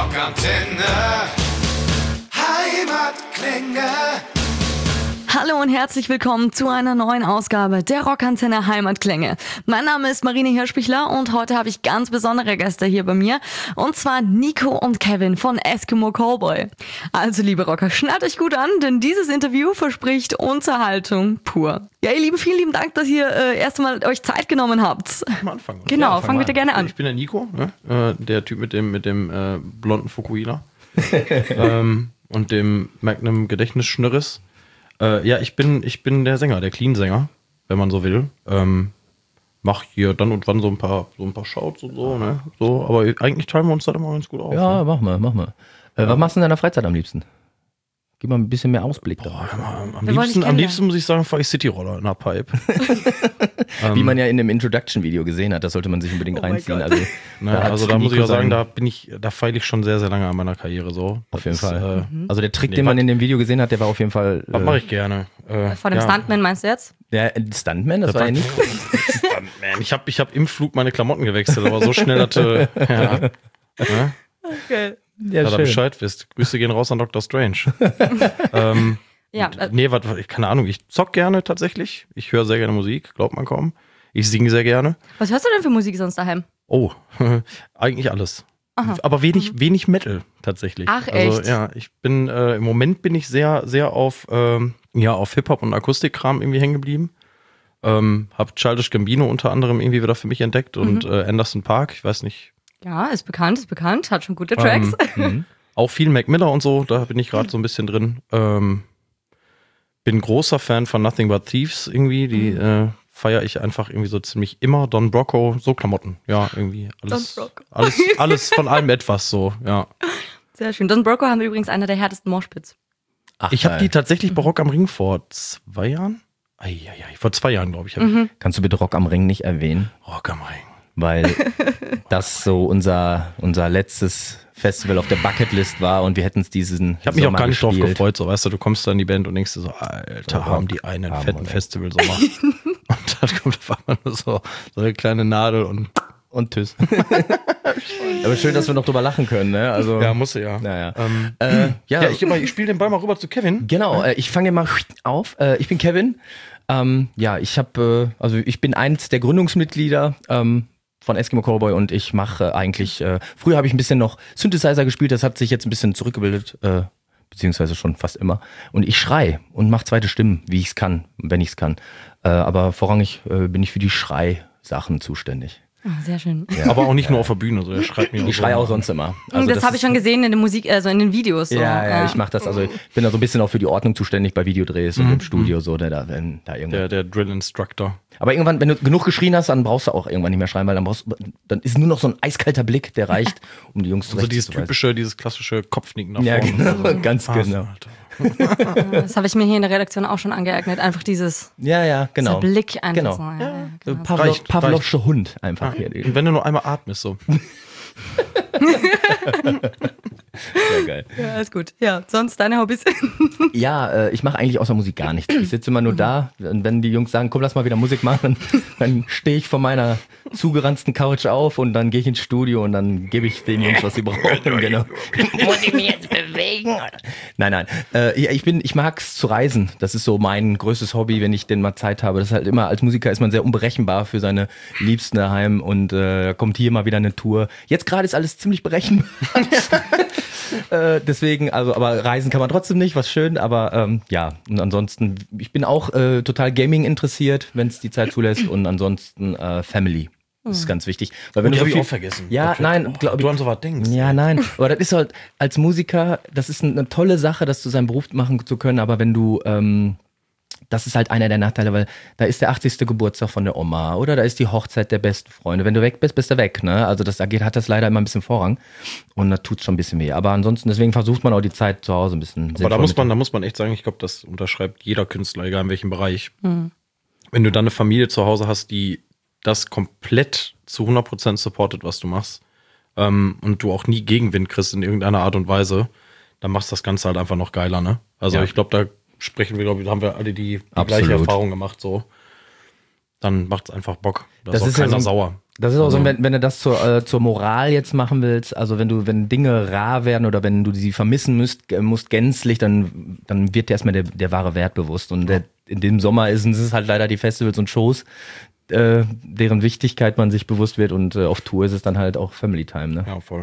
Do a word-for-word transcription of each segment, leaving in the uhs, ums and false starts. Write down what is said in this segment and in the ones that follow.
Rockantenne Heimatklänge. Hallo und herzlich willkommen zu einer neuen Ausgabe der Rockantenne Heimatklänge. Mein Name ist Marine Hirschbichler und heute habe ich ganz besondere Gäste hier bei mir. Und zwar Nico und Kevin von Eskimo Callboy. Also liebe Rocker, schnallt euch gut an, denn dieses Interview verspricht Unterhaltung pur. Ja, ihr Lieben, vielen lieben Dank, dass ihr äh, erst einmal euch Zeit genommen habt. Am Anfang. Genau, ja, fang bitte gerne an. Ich bin der Nico, ne? äh, der Typ mit dem, mit dem äh, blonden Fukuhila ähm, und dem Magnum Gedächtnisschnürres. Äh, ja, ich bin, ich bin der Sänger, der Clean-Sänger, wenn man so will. Ähm, mach hier dann und wann so ein paar, so ein paar Shouts und so, ne? So, aber eigentlich teilen wir uns das immer ganz gut auf. Ja, ne? mach mal, mach mal. Äh, Ja. Was machst du in deiner Freizeit am liebsten? Gib mal ein bisschen mehr Ausblick Boah, darauf. hör mal, am, Wir wollen liebsten, dich am liebsten muss ich sagen, fahre ich Cityroller in der Pipe. Wie man ja in dem Introduction-Video gesehen hat, das sollte man sich unbedingt Oh mein reinziehen. Gott. Also, Ne, da hat also da muss ich Nico auch sagen, sein- da bin ich, da feile ich schon sehr, sehr lange an meiner Karriere so. Auf Das jeden ist, Fall. Äh, Also der Trick, Nee, den man was- in dem Video gesehen hat, der war auf jeden Fall. Was äh, mache ich gerne? Äh, Von dem ja. Stuntman meinst du jetzt? Der Stuntman, das, Das war ja war- nicht. Stuntman. Ich habe ich hab im Flug meine Klamotten gewechselt, aber so schnell, dass du ja, ne, Okay. Ja, dass ihr Bescheid wisst. Grüße gehen raus an Doktor Strange. ähm, Ja, und, äh, nee, was, keine Ahnung, ich zock gerne tatsächlich. Ich höre sehr gerne Musik, glaubt man kaum. Ich singe sehr gerne. was hörst du denn für Musik sonst daheim? Oh, eigentlich alles. Aha. Aber wenig, wenig Metal tatsächlich. Ach, Also echt? ja, ich bin, äh, im Moment bin ich sehr, sehr auf, ähm, ja, auf Hip-Hop und Akustikkram irgendwie hängen geblieben. Ähm, hab Childish Gambino unter anderem irgendwie wieder für mich entdeckt und Mhm. äh, Anderson .Paak, ich weiß nicht. Ja, ist bekannt, ist bekannt, hat schon gute Tracks. Ähm, Mhm. Auch viel Mac Miller und so, da bin ich gerade so ein bisschen drin. Ähm, bin großer Fan von Nothing But Thieves irgendwie, die äh, feiere ich einfach irgendwie so ziemlich immer. Don Brocco, so Klamotten, ja, irgendwie alles, Don Brocco. alles, alles von allem etwas so, ja. Sehr schön. Don Brocco haben wir übrigens einer der härtesten Moshpits. Ach, Ich habe geil. die tatsächlich bei Rock am Ring vor zwei Jahren, Eieiei, vor zwei Jahren glaube ich, hab Mhm. Kannst du bitte Rock am Ring nicht erwähnen? ich Rock am Ring. Weil das so unser, unser letztes Festival auf der Bucketlist war und wir hätten es diesen Ich habe mich auch Sommer gar nicht drauf gespielt. gefreut, so weißt du, du kommst da in die Band und denkst dir so, Alter, haben die einen Haben fetten wir. Festivalsommer. Und dann kommt auf einmal nur so, so eine kleine Nadel und Und tschüss. Aber schön, dass wir noch drüber lachen können, ne? Also, ja, musste ja. naja. Ähm, Äh, ja, ja, ich, ich spiele den Ball mal rüber zu Kevin. genau, äh, ich fange den mal auf. Äh, ich bin Kevin. Ähm, ja, ich habe, äh, also ich bin eins der Gründungsmitglieder ähm, von Eskimo Callboy und ich mache äh, eigentlich, äh, früher habe ich ein bisschen noch Synthesizer gespielt, das hat sich jetzt ein bisschen zurückgebildet, äh, beziehungsweise schon fast immer. Und ich schrei und mache zweite Stimmen, wie ich es kann, wenn ich es kann. Äh, aber vorrangig äh, bin ich für die Schrei-Sachen zuständig. Ah, sehr schön. Aber auch nicht nur auf der Bühne, so er schreit mir Ich schreie auch sonst immer. das das habe ich schon gesehen in der Musik, also in den Videos. So. Ja, ja, ich mache das, also ich bin da so ein bisschen auch für die Ordnung zuständig bei Videodrehs und im Studio, so, der da, wenn da irgendwann. Der, der Drill Instructor. Aber irgendwann, wenn du genug geschrien hast, dann brauchst du auch irgendwann nicht mehr schreien, weil dann brauchst dann ist nur noch so ein eiskalter Blick, der reicht, um die Jungs zu Also dieses typische, dieses klassische Kopfnicken nach Ja, vorne. genau, Also, ganz ah, genau. Alter. Das habe ich mir hier in der Redaktion auch schon angeeignet. Einfach dieses Ja, ja, genau. dieser Blick einfach Genau. so. Ja, ja, So genau. Pavlo, Reicht, Pavlovsche Hund einfach hier. Und wenn du nur einmal atmest, so. Sehr geil. Ja, alles gut. Ja, sonst deine Hobbys? Ja, äh, ich mache eigentlich außer Musik gar nichts. Ich sitze immer nur da und wenn die Jungs sagen, komm, lass mal wieder Musik machen, dann stehe ich von meiner zugeranzten Couch auf und dann gehe ich ins Studio und dann gebe ich den Jungs, was sie brauchen. Genau. Muss ich mich jetzt bewegen? Nein, nein. Äh, ja, ich bin, ich mag's zu reisen. Das ist so mein größtes Hobby, wenn ich denn mal Zeit habe. Das ist halt immer, als Musiker ist man sehr unberechenbar für seine Liebsten daheim und äh, da kommt hier mal wieder eine Tour. Jetzt gerade ist alles ziemlich berechenbar. Äh, deswegen, also, aber reisen kann man trotzdem nicht, was schön, aber ähm, ja, und ansonsten, ich bin auch äh, total Gaming interessiert, wenn es die Zeit zulässt und ansonsten äh, Family. Das ist ganz wichtig. Weil wenn Die du so habe ich viel, auch vergessen. Ja, Okay. nein, glaub, Du an sowas denkst. ja, nein, aber das ist halt als Musiker, das ist eine tolle Sache, das zu seinem Beruf machen zu können, aber wenn du, ähm, das ist halt einer der Nachteile, weil da ist der achtzigste Geburtstag von der Oma oder da ist die Hochzeit der besten Freunde. Wenn du weg bist, bist du weg, ne? Also das da geht, hat das leider immer ein bisschen Vorrang und da tut's schon ein bisschen weh. Aber ansonsten, deswegen versucht man auch die Zeit zu Hause ein bisschen. Aber da muss man, da muss man echt sagen, ich glaube, das unterschreibt jeder Künstler, egal in welchem Bereich. Mhm. Wenn du dann eine Familie zu Hause hast, die das komplett zu hundert Prozent supportet, was du machst, ähm, und du auch nie Gegenwind kriegst in irgendeiner Art und Weise, dann machst du das Ganze halt einfach noch geiler, ne? Also Ja. ich glaube, da sprechen wir, glaube ich, da haben wir alle die, die Absolut. gleiche Erfahrung gemacht, so. Dann macht es einfach Bock. Da Das ist auch ist ja keiner so ein- sauer. Das ist auch so, wenn, wenn du das zur, äh, zur Moral jetzt machen willst, also wenn du, wenn Dinge rar werden oder wenn du sie vermissen müsst, äh, musst gänzlich, dann, dann wird dir erstmal der, der wahre Wert bewusst. Und der, in dem Sommer ist es halt leider die Festivals und Shows, äh, deren Wichtigkeit man sich bewusst wird, und äh, auf Tour ist es dann halt auch Family Time, ne? Ja, voll.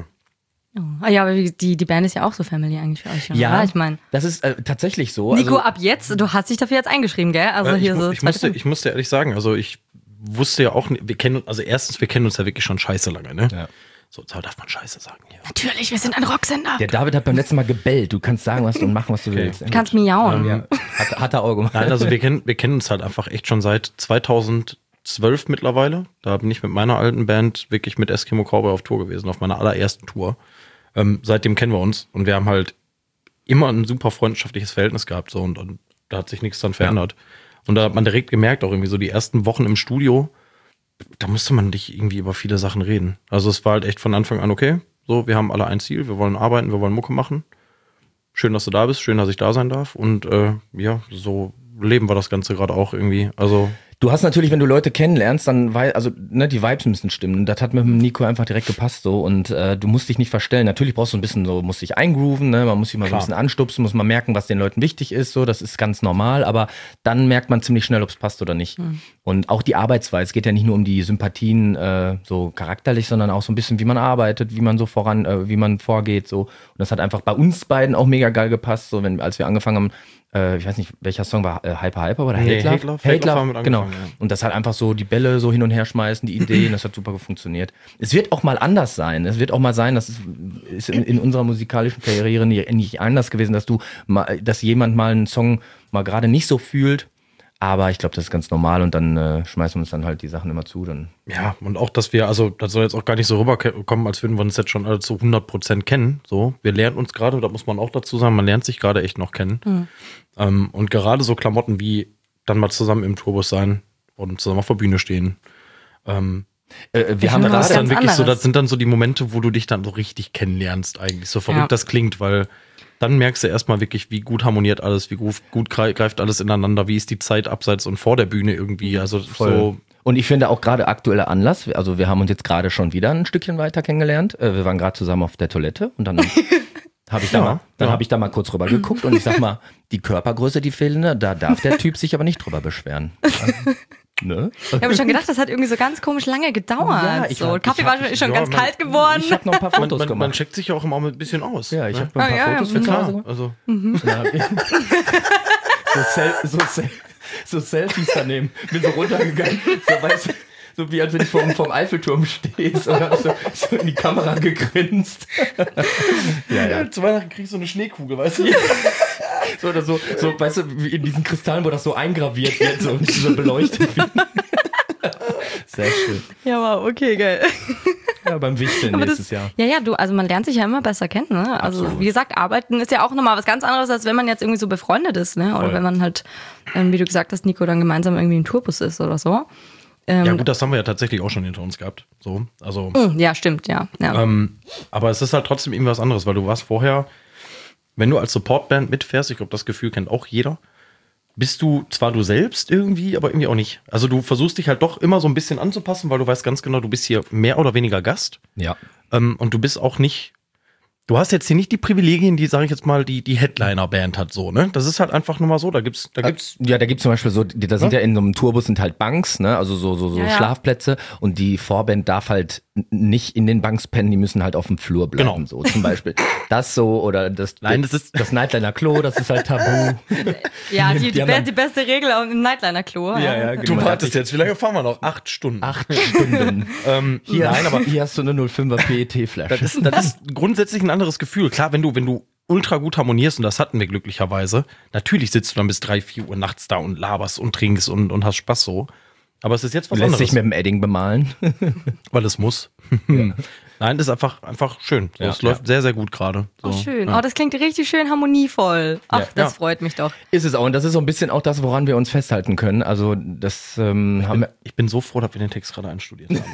Oh. Ja, aber die, die Band ist ja auch so Family eigentlich für euch. Ja, oder? Ich meine, das ist äh, tatsächlich so. Nico, also, ab jetzt, du hast dich dafür jetzt eingeschrieben, gell? Also Äh, ich, hier mu- so. ich, musste, ich musste ehrlich sagen, also ich wusste ja auch, nicht- wir kennen, also erstens, wir kennen uns ja wirklich schon scheiße lange, ne? Ja. So, so darf man scheiße sagen hier. Natürlich, wir sind ein Rocksender. Der David hat beim letzten Mal gebellt. Du kannst sagen, was du und machen, was du Okay. willst. Du kannst miauen. Ja. Hat, hat er auch gemacht. Nein, also wir kennen, wir kennen uns halt einfach echt schon seit zweitausendzwölf mittlerweile. Da bin ich mit meiner alten Band wirklich mit Eskimo Cowboy auf Tour gewesen, auf meiner allerersten Tour. Ähm, seitdem kennen wir uns und wir haben halt immer ein super freundschaftliches Verhältnis gehabt, so, und, und da hat sich nichts dran verändert. Und da hat man direkt gemerkt, auch irgendwie so die ersten Wochen im Studio, da musste man nicht irgendwie über viele Sachen reden. Also es war halt echt von Anfang an, okay, so, wir haben alle ein Ziel, wir wollen arbeiten, wir wollen Mucke machen. Schön, dass du da bist, schön, dass ich da sein darf. Und äh, ja, so leben wir das Ganze gerade auch irgendwie. Also Du hast natürlich, wenn du Leute kennenlernst, dann, weil, also, ne, die Vibes müssen stimmen. Das hat mit dem Nico einfach direkt gepasst, so. Und äh, du musst dich nicht verstellen. Natürlich brauchst du ein bisschen so, musst dich eingrooven, ne, man muss sich mal Klar. so ein bisschen anstupsen, muss mal merken, was den Leuten wichtig ist, so. Das ist ganz normal, aber dann merkt man ziemlich schnell, ob es passt oder nicht. Mhm. Und auch die Arbeitsweise, es geht ja nicht nur um die Sympathien, äh, so charakterlich, sondern auch so ein bisschen, wie man arbeitet, wie man so voran, äh, wie man vorgeht, so. Und das hat einfach bei uns beiden auch mega geil gepasst, so, wenn, als wir angefangen haben, äh, ich weiß nicht, welcher Song war, äh, Hyper Hyper oder Nee, Hate Love? Hate Love. Hate Love haben wir genau. angefangen, ja. Und das halt einfach so die Bälle so hin und her schmeißen, die Ideen, das hat super funktioniert. Es wird auch mal anders sein. Es wird auch mal sein, das ist, ist in, in unserer musikalischen Karriere nicht, nicht anders gewesen, dass du mal, dass jemand mal einen Song mal gerade nicht so fühlt. Aber ich glaube, das ist ganz normal, und dann äh, schmeißen wir uns dann halt die Sachen immer zu. Dann. ja, und auch, dass wir, also das soll jetzt auch gar nicht so rüberkommen, als würden wir uns jetzt schon alle zu hundert Prozent kennen. So, wir lernen uns gerade, da muss man auch dazu sagen, man lernt sich gerade echt noch kennen. Mhm. Ähm, und gerade so Klamotten wie dann mal zusammen im Tourbus sein und zusammen auf der Bühne stehen. Ähm, Äh, wir Ich haben finde, das was ist gerade dann wirklich so, anderes. das sind dann so die Momente, wo du dich dann so richtig kennenlernst eigentlich. So verrückt Ja. das klingt, weil dann merkst du erstmal wirklich, wie gut harmoniert alles, wie gut, gut greift alles ineinander, wie ist die Zeit abseits und vor der Bühne irgendwie. Also so. Und ich finde auch gerade aktueller Anlass, also wir haben uns jetzt gerade schon wieder ein Stückchen weiter kennengelernt. Äh, Wir waren gerade zusammen auf der Toilette und dann habe ich da Ja, mal, dann ja. habe ich da mal kurz rüber geguckt und ich sag mal, die Körpergröße, die fehlende, da darf der Typ sich aber nicht drüber beschweren. Ne? Ich habe schon gedacht, das hat irgendwie so ganz komisch lange gedauert. Ja, ich so. hab- Kaffee ich war hab- schon, schon ja, ganz man- kalt geworden. Ich habe noch ein paar Man, Fotos man, man gemacht. checkt sich ja auch immer ein bisschen aus. Ja, ich ne? habe ein paar Ah, ja, Fotos ja, für zu Klar, Hause gemacht. also Ja. so, Sel so, Sel so Selfies daneben. Bin so runtergegangen. So, weißt du, so wie als wenn ich vom, vom Eiffelturm stehst und hab so, so in die Kamera gegrinst. ja, ja. zu Weihnachten kriegst du so eine Schneekugel, weißt du? So, oder so, so, weißt du, wie in diesen Kristallen, wo das so eingraviert wird, so, so beleuchtet wird. Sehr schön. Ja, wow, okay, geil. Ja, beim Wichteln Aber nächstes das, Jahr. ja, ja, du, also man lernt sich ja immer besser kennen, ne? Also, Absolut. wie gesagt, arbeiten ist ja auch nochmal was ganz anderes, als wenn man jetzt irgendwie so befreundet ist, ne? Oder Voll. wenn man halt, ähm, wie du gesagt hast, Nico, dann gemeinsam irgendwie im Tourbus ist oder so. Ähm, Ja gut, das haben wir ja tatsächlich auch schon hinter uns gehabt. So, also, mm, ja, stimmt, ja. ja. ähm, aber es ist halt trotzdem irgendwie was anderes, weil du warst vorher, wenn du als Supportband mitfährst, ich glaube, das Gefühl kennt auch jeder, bist du zwar du selbst irgendwie, aber irgendwie auch nicht. Also du versuchst dich halt doch immer so ein bisschen anzupassen, weil du weißt ganz genau, du bist hier mehr oder weniger Gast. Ja. Ähm, und du bist auch nicht, du hast jetzt hier nicht die Privilegien, die, sage ich jetzt mal, die, die Headliner-Band hat so, ne? Das ist halt einfach nur mal so, da gibt's, da gibt's. Ja, da gibt's zum Beispiel so, die, da sind ja, Ja? in so einem Tourbus sind halt Banks, ne, also so, so, so Ja, ja. Schlafplätze, und die Vorband darf halt n- nicht in den Banks pennen, die müssen halt auf dem Flur bleiben, Genau. so zum Beispiel. Das so, oder das, Nein, das ist- das Nightliner Klo, das ist halt tabu. ja, die, die die, haben be dann- die beste Regel im Nightliner-Klo. Du wartest jetzt, wie lange fahren wir noch? Acht Stunden. Acht Stunden. Ähm, Hier, nein, aber hier hast du eine null Komma fünfer P E T-Flasche. das ist, das ist grundsätzlich ein anderes Gefühl. Klar, wenn du, wenn du ultra gut harmonierst, und das hatten wir glücklicherweise, natürlich sitzt du dann bis drei, vier Uhr nachts da und laberst und trinkst und, und hast Spaß so. Aber es ist jetzt was Lässt anderes, sich mit dem Edding bemalen. weil es muss. Nein, das ist einfach, einfach schön. So, Ja, es läuft ja. sehr, sehr gut gerade. So, Oh, schön. Ja. Oh, das klingt richtig schön harmonievoll. Ach, Ja. das Ja. freut mich doch. Ist es auch. Und das ist so ein bisschen auch das, woran wir uns festhalten können. Also das ähm, haben wir. Ich bin so froh, dass wir den Text gerade einstudiert haben.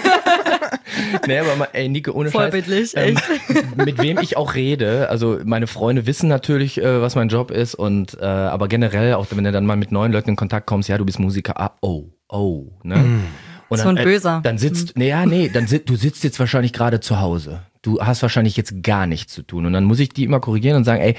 Nee, aber mal, ey, Nico, ohne Scheiß. Vorbildlich, Ähm, echt. mit wem ich auch rede, also meine Freunde wissen natürlich, äh, was mein Job ist, und äh, aber generell, auch wenn du dann mal mit neuen Leuten in Kontakt kommst, ja, du bist Musiker, ah, oh, oh, ne? Und So dann, ein Böser. Äh, dann sitzt, nee, ja, nee, dann sit, du sitzt jetzt wahrscheinlich gerade zu Hause. Du hast wahrscheinlich jetzt gar nichts zu tun. Und dann muss ich die immer korrigieren und sagen, ey,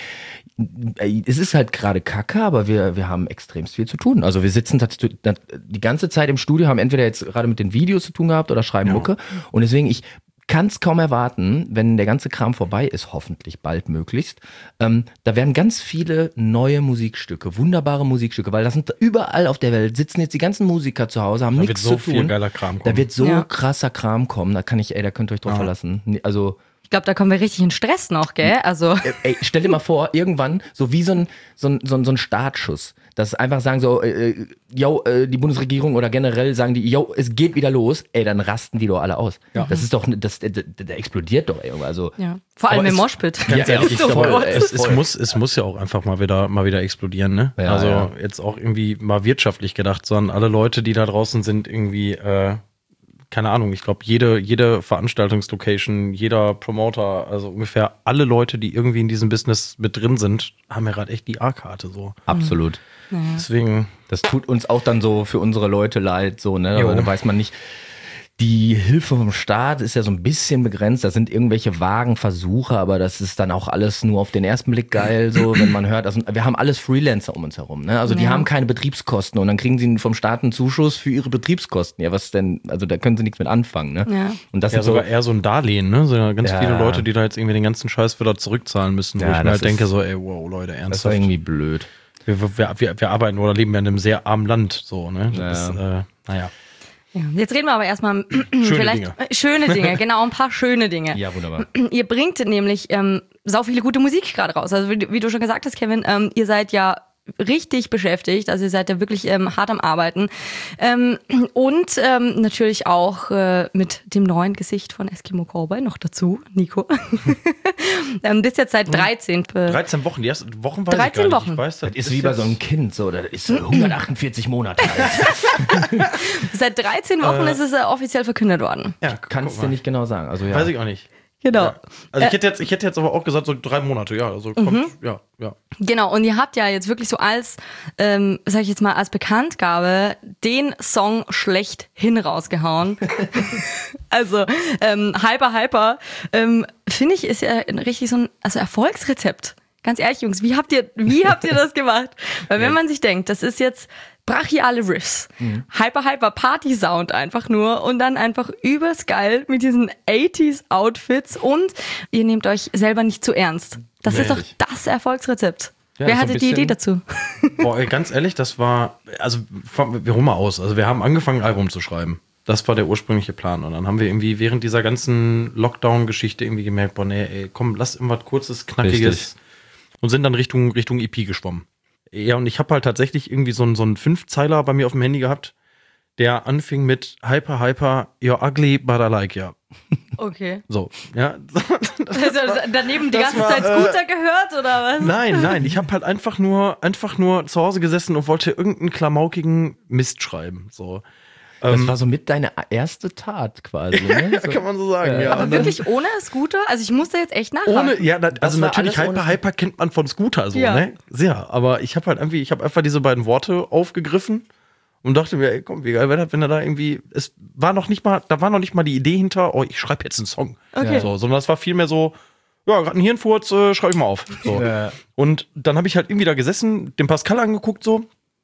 ey es ist halt gerade Kacke, aber wir, wir haben extremst viel zu tun. Also wir sitzen tats- die ganze Zeit im Studio, haben entweder jetzt gerade mit den Videos zu tun gehabt oder schreiben Mucke. Und deswegen, ich kann es kaum erwarten, wenn der ganze Kram vorbei ist, hoffentlich bald möglichst. Ähm, da werden ganz viele neue Musikstücke, wunderbare Musikstücke, weil das sind überall auf der Welt, sitzen jetzt die ganzen Musiker zu Hause, haben Da wird nichts so zu tun. viel geiler Kram kommen. Da wird so Ja. krasser Kram kommen, da kann ich, ey, da könnt ihr euch drauf Ja. verlassen. Nee, Also, Ich glaube, da kommen wir richtig in Stress noch, gell? Also, äh, ey, stell dir mal vor, irgendwann, so wie so ein, so ein, so ein, so ein Startschuss, dass einfach sagen so, äh, äh, yo, äh, die Bundesregierung oder generell sagen die, yo, es geht wieder los, ey, dann rasten die doch alle aus. Ja. Das ist doch, das, der, der, der explodiert doch irgendwo, also. ja. Vor allem Aber im es- Moshpit. Ganz Ja, ehrlich, ja, ich so glaube, voll. es, es, Voll. muss, es muss ja auch einfach mal wieder, mal wieder explodieren, ne? Ja, also ja. jetzt auch irgendwie mal wirtschaftlich gedacht, sondern alle Leute, die da draußen sind, irgendwie, äh, keine Ahnung, ich glaube, jede, jede Veranstaltungslocation, jeder Promoter, also ungefähr alle Leute, die irgendwie in diesem Business mit drin sind, haben ja gerade echt die A-Karte so. Absolut. Deswegen, Das tut uns auch dann so für unsere Leute leid, so, ne? Jo. Aber da weiß man nicht. Die Hilfe vom Staat ist ja so ein bisschen begrenzt. Da sind irgendwelche vagen Versuche, aber das ist dann auch alles nur auf den ersten Blick geil, so, wenn man hört. Also, wir haben alles Freelancer um uns herum, ne? Also, die Ja. haben keine Betriebskosten und dann kriegen sie vom Staat einen Zuschuss für ihre Betriebskosten. Ja, was denn? Also, da können sie nichts mit anfangen, ne? Ja. Und das ja, sind so. sogar eher so ein Darlehen, ne? So ja, ganz Ja. viele Leute, die da jetzt irgendwie den ganzen Scheiß wieder zurückzahlen müssen, wo Ja, ich mir das halt denke, ist- so, ey, wow, Leute, Das ist ernsthaft. irgendwie blöd. Wir, wir, wir, wir arbeiten oder leben ja in einem sehr armen Land, so, ne? Ja. Das, äh, naja. Ja. Jetzt reden wir aber erstmal vielleicht Dinge. äh, schöne Dinge, genau, ein paar schöne Dinge. Ja, wunderbar. Ihr bringt nämlich ähm, sau viele gute Musik gerade raus. Also wie, wie du schon gesagt hast, Kevin, ähm, ihr seid ja richtig beschäftigt, also ihr seid ja wirklich ähm, hart am Arbeiten. Ähm, und ähm, natürlich auch äh, mit dem neuen Gesicht von Eskimo Cowboy noch dazu, Nico. ähm, bist jetzt seit dreizehn. Äh, dreizehn Wochen, die ersten Wochen weiß dreizehn ich gar nicht. Wochen. Ich weiß, Das ist wie bei so einem Kind, so. Das ist so hundertachtundvierzig Monate alt. seit dreizehn Wochen ist es äh, offiziell verkündet worden. Ja, Kannst guck du mal. nicht genau sagen. Also, ja. Weiß ich auch nicht. Genau. Ja. Also ich hätte jetzt, ich hätte jetzt aber auch gesagt, so drei Monate, ja. Also kommt, ja, ja. Genau, und ihr habt ja jetzt wirklich so als, ähm, sag ich jetzt mal, als Bekanntgabe den Song schlechthin rausgehauen. Also, ähm, Hyper Hyper, ähm, finde ich, ist ja ein richtig so ein also Erfolgsrezept. Ganz ehrlich, Jungs, wie habt ihr, wie habt ihr das gemacht? Weil wenn man sich denkt, das ist jetzt brachiale Riffs, Mhm. Hyper Hyper Party Sound einfach nur und dann einfach übers geil mit diesen achtziger Outfits und ihr nehmt euch selber nicht zu ernst. Das Nee, ist doch ehrlich. das Erfolgsrezept. Ja, Wer so ein hatte die bisschen- Idee dazu? Boah, ey, ganz ehrlich, das war, also wir holen mal aus. Also wir haben angefangen, ein Album zu schreiben. Das war der ursprüngliche Plan. Und dann haben wir irgendwie während dieser ganzen Lockdown-Geschichte irgendwie gemerkt, boah, nee, ey, komm, lass irgendwas Kurzes, Knackiges. Richtig. Und sind dann Richtung, Richtung E P geschwommen. Ja, und ich habe halt tatsächlich irgendwie so einen, so einen Fünfzeiler bei mir auf dem Handy gehabt, der anfing mit Hyper, Hyper, you're ugly, but I like ya. Okay. So, ja. Also daneben die das ganze war, Zeit äh, Scooter gehört oder was? Nein, nein, ich habe halt einfach nur, einfach nur zu Hause gesessen und wollte irgendeinen klamaukigen Mist schreiben. So. Das Ähm, war so mit deine erste Tat quasi. Ne? So. kann man so sagen, ja. Aber Und dann wirklich ohne Scooter? Also ich musste jetzt echt nachhaken. ohne, ja, na, also war natürlich alles ohne Hyper, Hyper kennt man von Scooter so, Ja. ne? Sehr, aber ich habe halt irgendwie, ich habe einfach diese beiden Worte aufgegriffen und dachte mir, ey, komm, wie geil wäre das, wenn er da irgendwie, es war noch nicht mal, da war noch nicht mal die Idee hinter, oh, ich schreibe jetzt einen Song. Okay. So, sondern das war vielmehr so, ja, gerade ein Hirnfurz, äh, schreibe ich mal auf. So. Ja. Und dann habe ich halt irgendwie da gesessen, den Pascal angeguckt, so,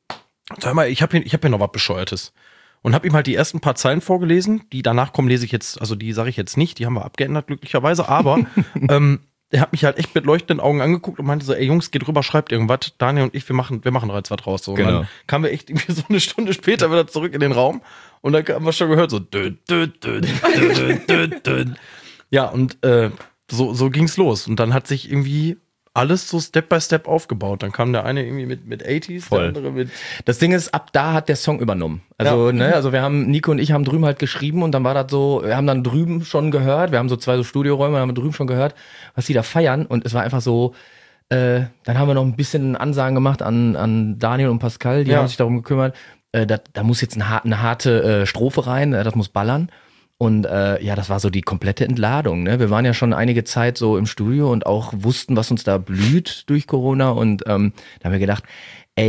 sag mal, ich habe hier, ich hab hier noch was Bescheuertes. Und habe ihm halt die ersten paar Zeilen vorgelesen. Die danach kommen, lese ich jetzt, also die sage ich jetzt nicht, die haben wir abgeändert, glücklicherweise. Aber ähm, er hat mich halt echt mit leuchtenden Augen angeguckt und meinte so, ey Jungs, geht rüber, schreibt irgendwas. Daniel und ich, wir machen, wir machen da jetzt was draus. So. Und Genau. dann kamen wir echt irgendwie so eine Stunde später wieder zurück in den Raum. Und dann haben wir schon gehört, so dün, dün, dün, dün, dün, dün, dün. Ja, und äh, so, so ging's los. Und dann hat sich irgendwie alles so Step by Step aufgebaut. Dann kam der eine irgendwie mit, mit achtziger, Voll. der andere mit. Das Ding ist, ab da hat der Song übernommen. Also, Ja. ne, also wir haben, Nico und ich haben drüben halt geschrieben und dann war das so, wir haben dann drüben schon gehört, wir haben so zwei so Studioräume, haben wir drüben schon gehört, was die da feiern und es war einfach so, äh, dann haben wir noch ein bisschen Ansagen gemacht an, an Daniel und Pascal, die Ja. haben sich darum gekümmert, äh, da, da muss jetzt eine, eine harte äh, Strophe rein, äh, das muss ballern. Und äh, ja, das war so die komplette Entladung. Ne? Wir waren ja schon einige Zeit so im Studio und auch wussten, was uns da blüht durch Corona. Und ähm, da haben wir gedacht, ey,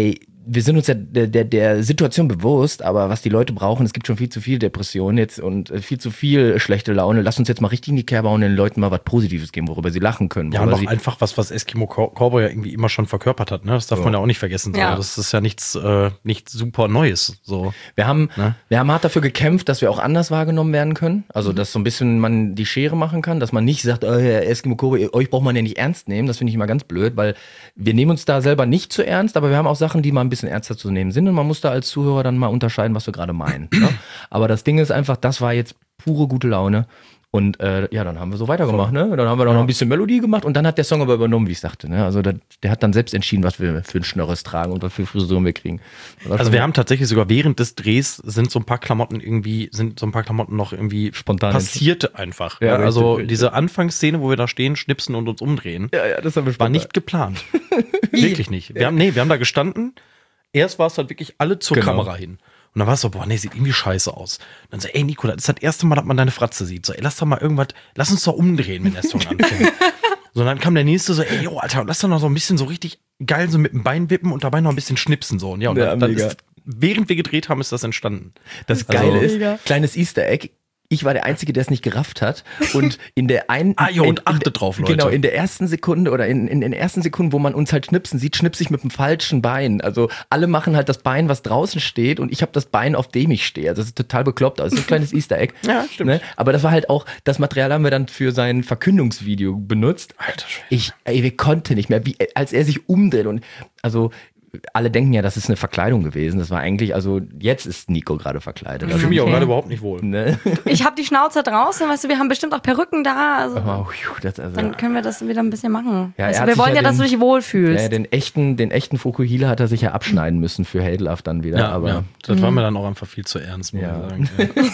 wir sind uns ja der, der, der Situation bewusst, aber was die Leute brauchen, es gibt schon viel zu viel Depressionen jetzt und viel zu viel schlechte Laune. Lass uns jetzt mal richtig in die Kerbe hauen und den Leuten mal was Positives geben, worüber sie lachen können. Ja, und auch sie einfach was, was Eskimo Cowboy ja irgendwie immer schon verkörpert hat. Ne? Das darf so. man ja auch nicht vergessen. So. Ja. Das ist ja nichts, äh, nichts super Neues. So. Wir haben, Ne? wir haben hart dafür gekämpft, dass wir auch anders wahrgenommen werden können. Also, dass so ein bisschen man die Schere machen kann, dass man nicht sagt, oh, Herr Eskimo Cowboy, euch braucht man ja nicht ernst nehmen. Das finde ich immer ganz blöd, weil wir nehmen uns da selber nicht zu ernst, aber wir haben auch Sachen, die mal ein bisschen ernster zu nehmen sind und man muss da als Zuhörer dann mal unterscheiden, was wir gerade meinen. Ne? Aber das Ding ist einfach, das war jetzt pure gute Laune. Und äh, ja, dann haben wir so weitergemacht, ne? Dann haben wir noch Ja. ein bisschen Melodie gemacht und dann hat der Song aber übernommen, wie ich sagte. Ne? Also der, der hat dann selbst entschieden, was wir für einen Schnörres tragen und was für Frisuren wir kriegen. Also wir haben tatsächlich sogar während des Drehs sind so ein paar Klamotten irgendwie, sind so ein paar Klamotten noch irgendwie Spontan passiert einfach. Ja, Ja, richtig, also richtig. diese Anfangsszene, wo wir da stehen, schnipsen und uns umdrehen, ja, ja, das haben wir war nicht geplant. Wirklich nicht. Wir haben, nee, wir haben da gestanden. Erst war es halt wirklich alle zur Genau. Kamera hin. Und dann war es so, boah, nee, sieht irgendwie scheiße aus. Und dann so, ey, Nico, das ist das erste Mal, dass man deine Fratze sieht. So, ey, lass doch mal irgendwas, lass uns doch umdrehen, wenn der Song anfängt. So, und dann kam der nächste so, ey, yo, Alter, lass doch noch so ein bisschen so richtig geil so mit dem Bein wippen und dabei noch ein bisschen schnipsen. So. Und ja, und Ja, dann, dann mega. ist, während wir gedreht haben, ist das entstanden. Das Also- Geile ist, Mega. kleines Easter Egg, ich war der Einzige, der es nicht gerafft hat. Und in der einen. Ah, jo, und in- achtet in, drauf, Leute. Genau, in der ersten Sekunde oder in, in den ersten Sekunden, wo man uns halt schnipsen sieht, schnipse ich mit dem falschen Bein. Also alle machen halt das Bein, was draußen steht, und ich habe das Bein, auf dem ich stehe. Also das ist total bekloppt. Also das ist ein kleines Easter Egg. Ja, stimmt. Ne? Aber das war halt auch, das Material haben wir dann für sein Verkündungsvideo benutzt. Alter Schwede. Ich, ey, wir konnten nicht mehr, wie, als er sich umdreht und also alle denken ja, das ist eine Verkleidung gewesen. Das war eigentlich, also jetzt ist Nico gerade verkleidet. Ich Also, fühle mich auch Okay. gerade überhaupt nicht wohl. ne? Ich habe die Schnauze draußen, weißt du, wir haben bestimmt auch Perücken da. Also Oh, phew, das, also, dann können wir das wieder ein bisschen machen. Ja, er weißt du, hat wir sich wollen ja, ja dass du den- dich wohlfühlst. ja, den echten, den echten Fukuhila hat er sich ja abschneiden müssen für Hadelaf dann wieder. Ja, aber ja, das war mir dann auch einfach viel zu ernst, muss Ja. man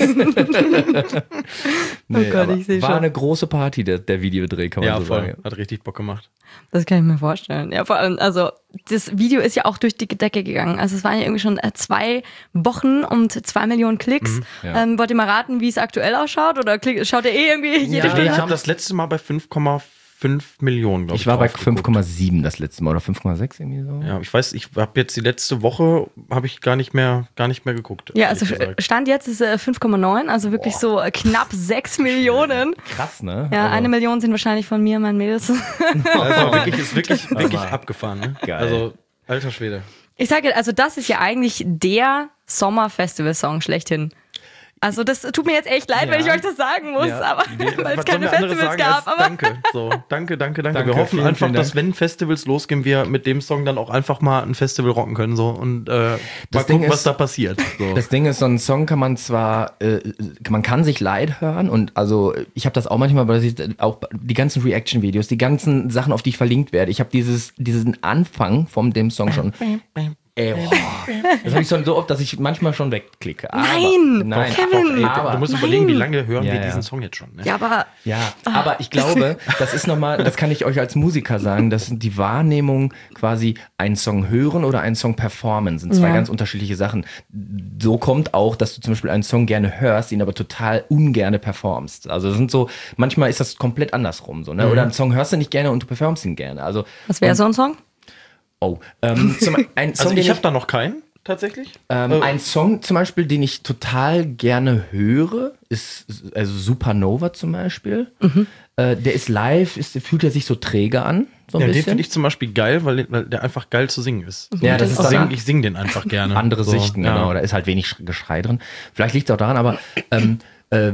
sagen. Ja, nee, Gott, aber ich seh war schon. eine große Party, der, der Videodreh, kann man ja so voll. sagen. Hat richtig Bock gemacht. Das kann ich mir vorstellen. Ja, vor allem, also das Video ist ja auch durch die Decke gegangen. Also es waren ja irgendwie schon äh, zwei Wochen und zwei Millionen Klicks. ja. ähm, wollt ihr mal raten, wie es aktuell ausschaut? Oder klick, schaut ihr eh irgendwie jede Ja, Stunde? Ich habe das letzte Mal bei fünf Komma fünf Millionen, glaube ich. Ich war bei drauf fünf Komma geguckt. sieben das letzte Mal oder fünf Komma sechs irgendwie so. Ja, ich weiß, ich habe jetzt die letzte Woche habe ich gar nicht mehr, gar nicht mehr geguckt. Ja, ehrlich also gesagt. Stand jetzt ist äh, fünf Komma neun, also wirklich so äh, knapp sechs Millionen. Krass, ne? Ja, Also, eine Million sind wahrscheinlich von mir und meinen Mädels. Also wirklich, ist wirklich, wirklich Aber- abgefahren. Ne? Geil. Also alter Schwede. Ich sage, also das ist ja eigentlich der Sommerfestival-Song schlechthin. Also das tut mir jetzt echt leid, Ja. wenn ich euch das sagen muss, Ja. aber weil es Was keine sollen wir anderes Festivals sagen gab. als Aber danke. So, danke, danke, danke. Danke, wir hoffen vielen, einfach, vielen dass Dank. wenn Festivals losgehen, wir mit dem Song dann auch einfach mal ein Festival rocken können so und äh, mal Das Ding gucken, was ist- da passiert. So. Das Ding ist, so einen Song kann man zwar, äh, man kann sich Leid hören und also ich habe das auch manchmal, weil ich auch die ganzen Reaction-Videos, die ganzen Sachen, auf die ich verlinkt werde. Ich habe dieses diesen Anfang von dem Song schon. Ey, boah. Das habe ich schon so oft, dass ich manchmal schon wegklicke. Aber, Nein, nein, Kevin. Ey, aber, du musst Nein. überlegen, wie lange hören Ja, wir ja. diesen Song jetzt schon. Ne? ja, aber Ja, aber ich glaube, das ist nochmal, das kann ich euch als Musiker sagen, dass die Wahrnehmung quasi einen Song hören oder einen Song performen sind zwei Ja. ganz unterschiedliche Sachen. So kommt auch, dass du zum Beispiel einen Song gerne hörst, ihn aber total ungerne performst. Also das sind so, manchmal ist das komplett andersrum so, ne? Oder einen Song hörst du nicht gerne und du performst ihn gerne. Also was wäre so ein Song? oh, ähm, zum, ein Song, Also den ich ich habe da noch keinen, tatsächlich. ähm, Äh, ein Song zum Beispiel, den ich total gerne höre, ist also Supernova zum Beispiel. Äh, der ist live, ist, fühlt er sich so träge an, so ein ja, den bisschen. finde ich zum Beispiel geil, weil, weil der einfach geil zu singen ist. So, Ja, das ich ist sing, dann- ich sing den einfach gerne. Andere so, Sichten, ja. genau. Da ist halt wenig Sch- Geschrei drin. Vielleicht liegt es auch daran, aber ähm, äh,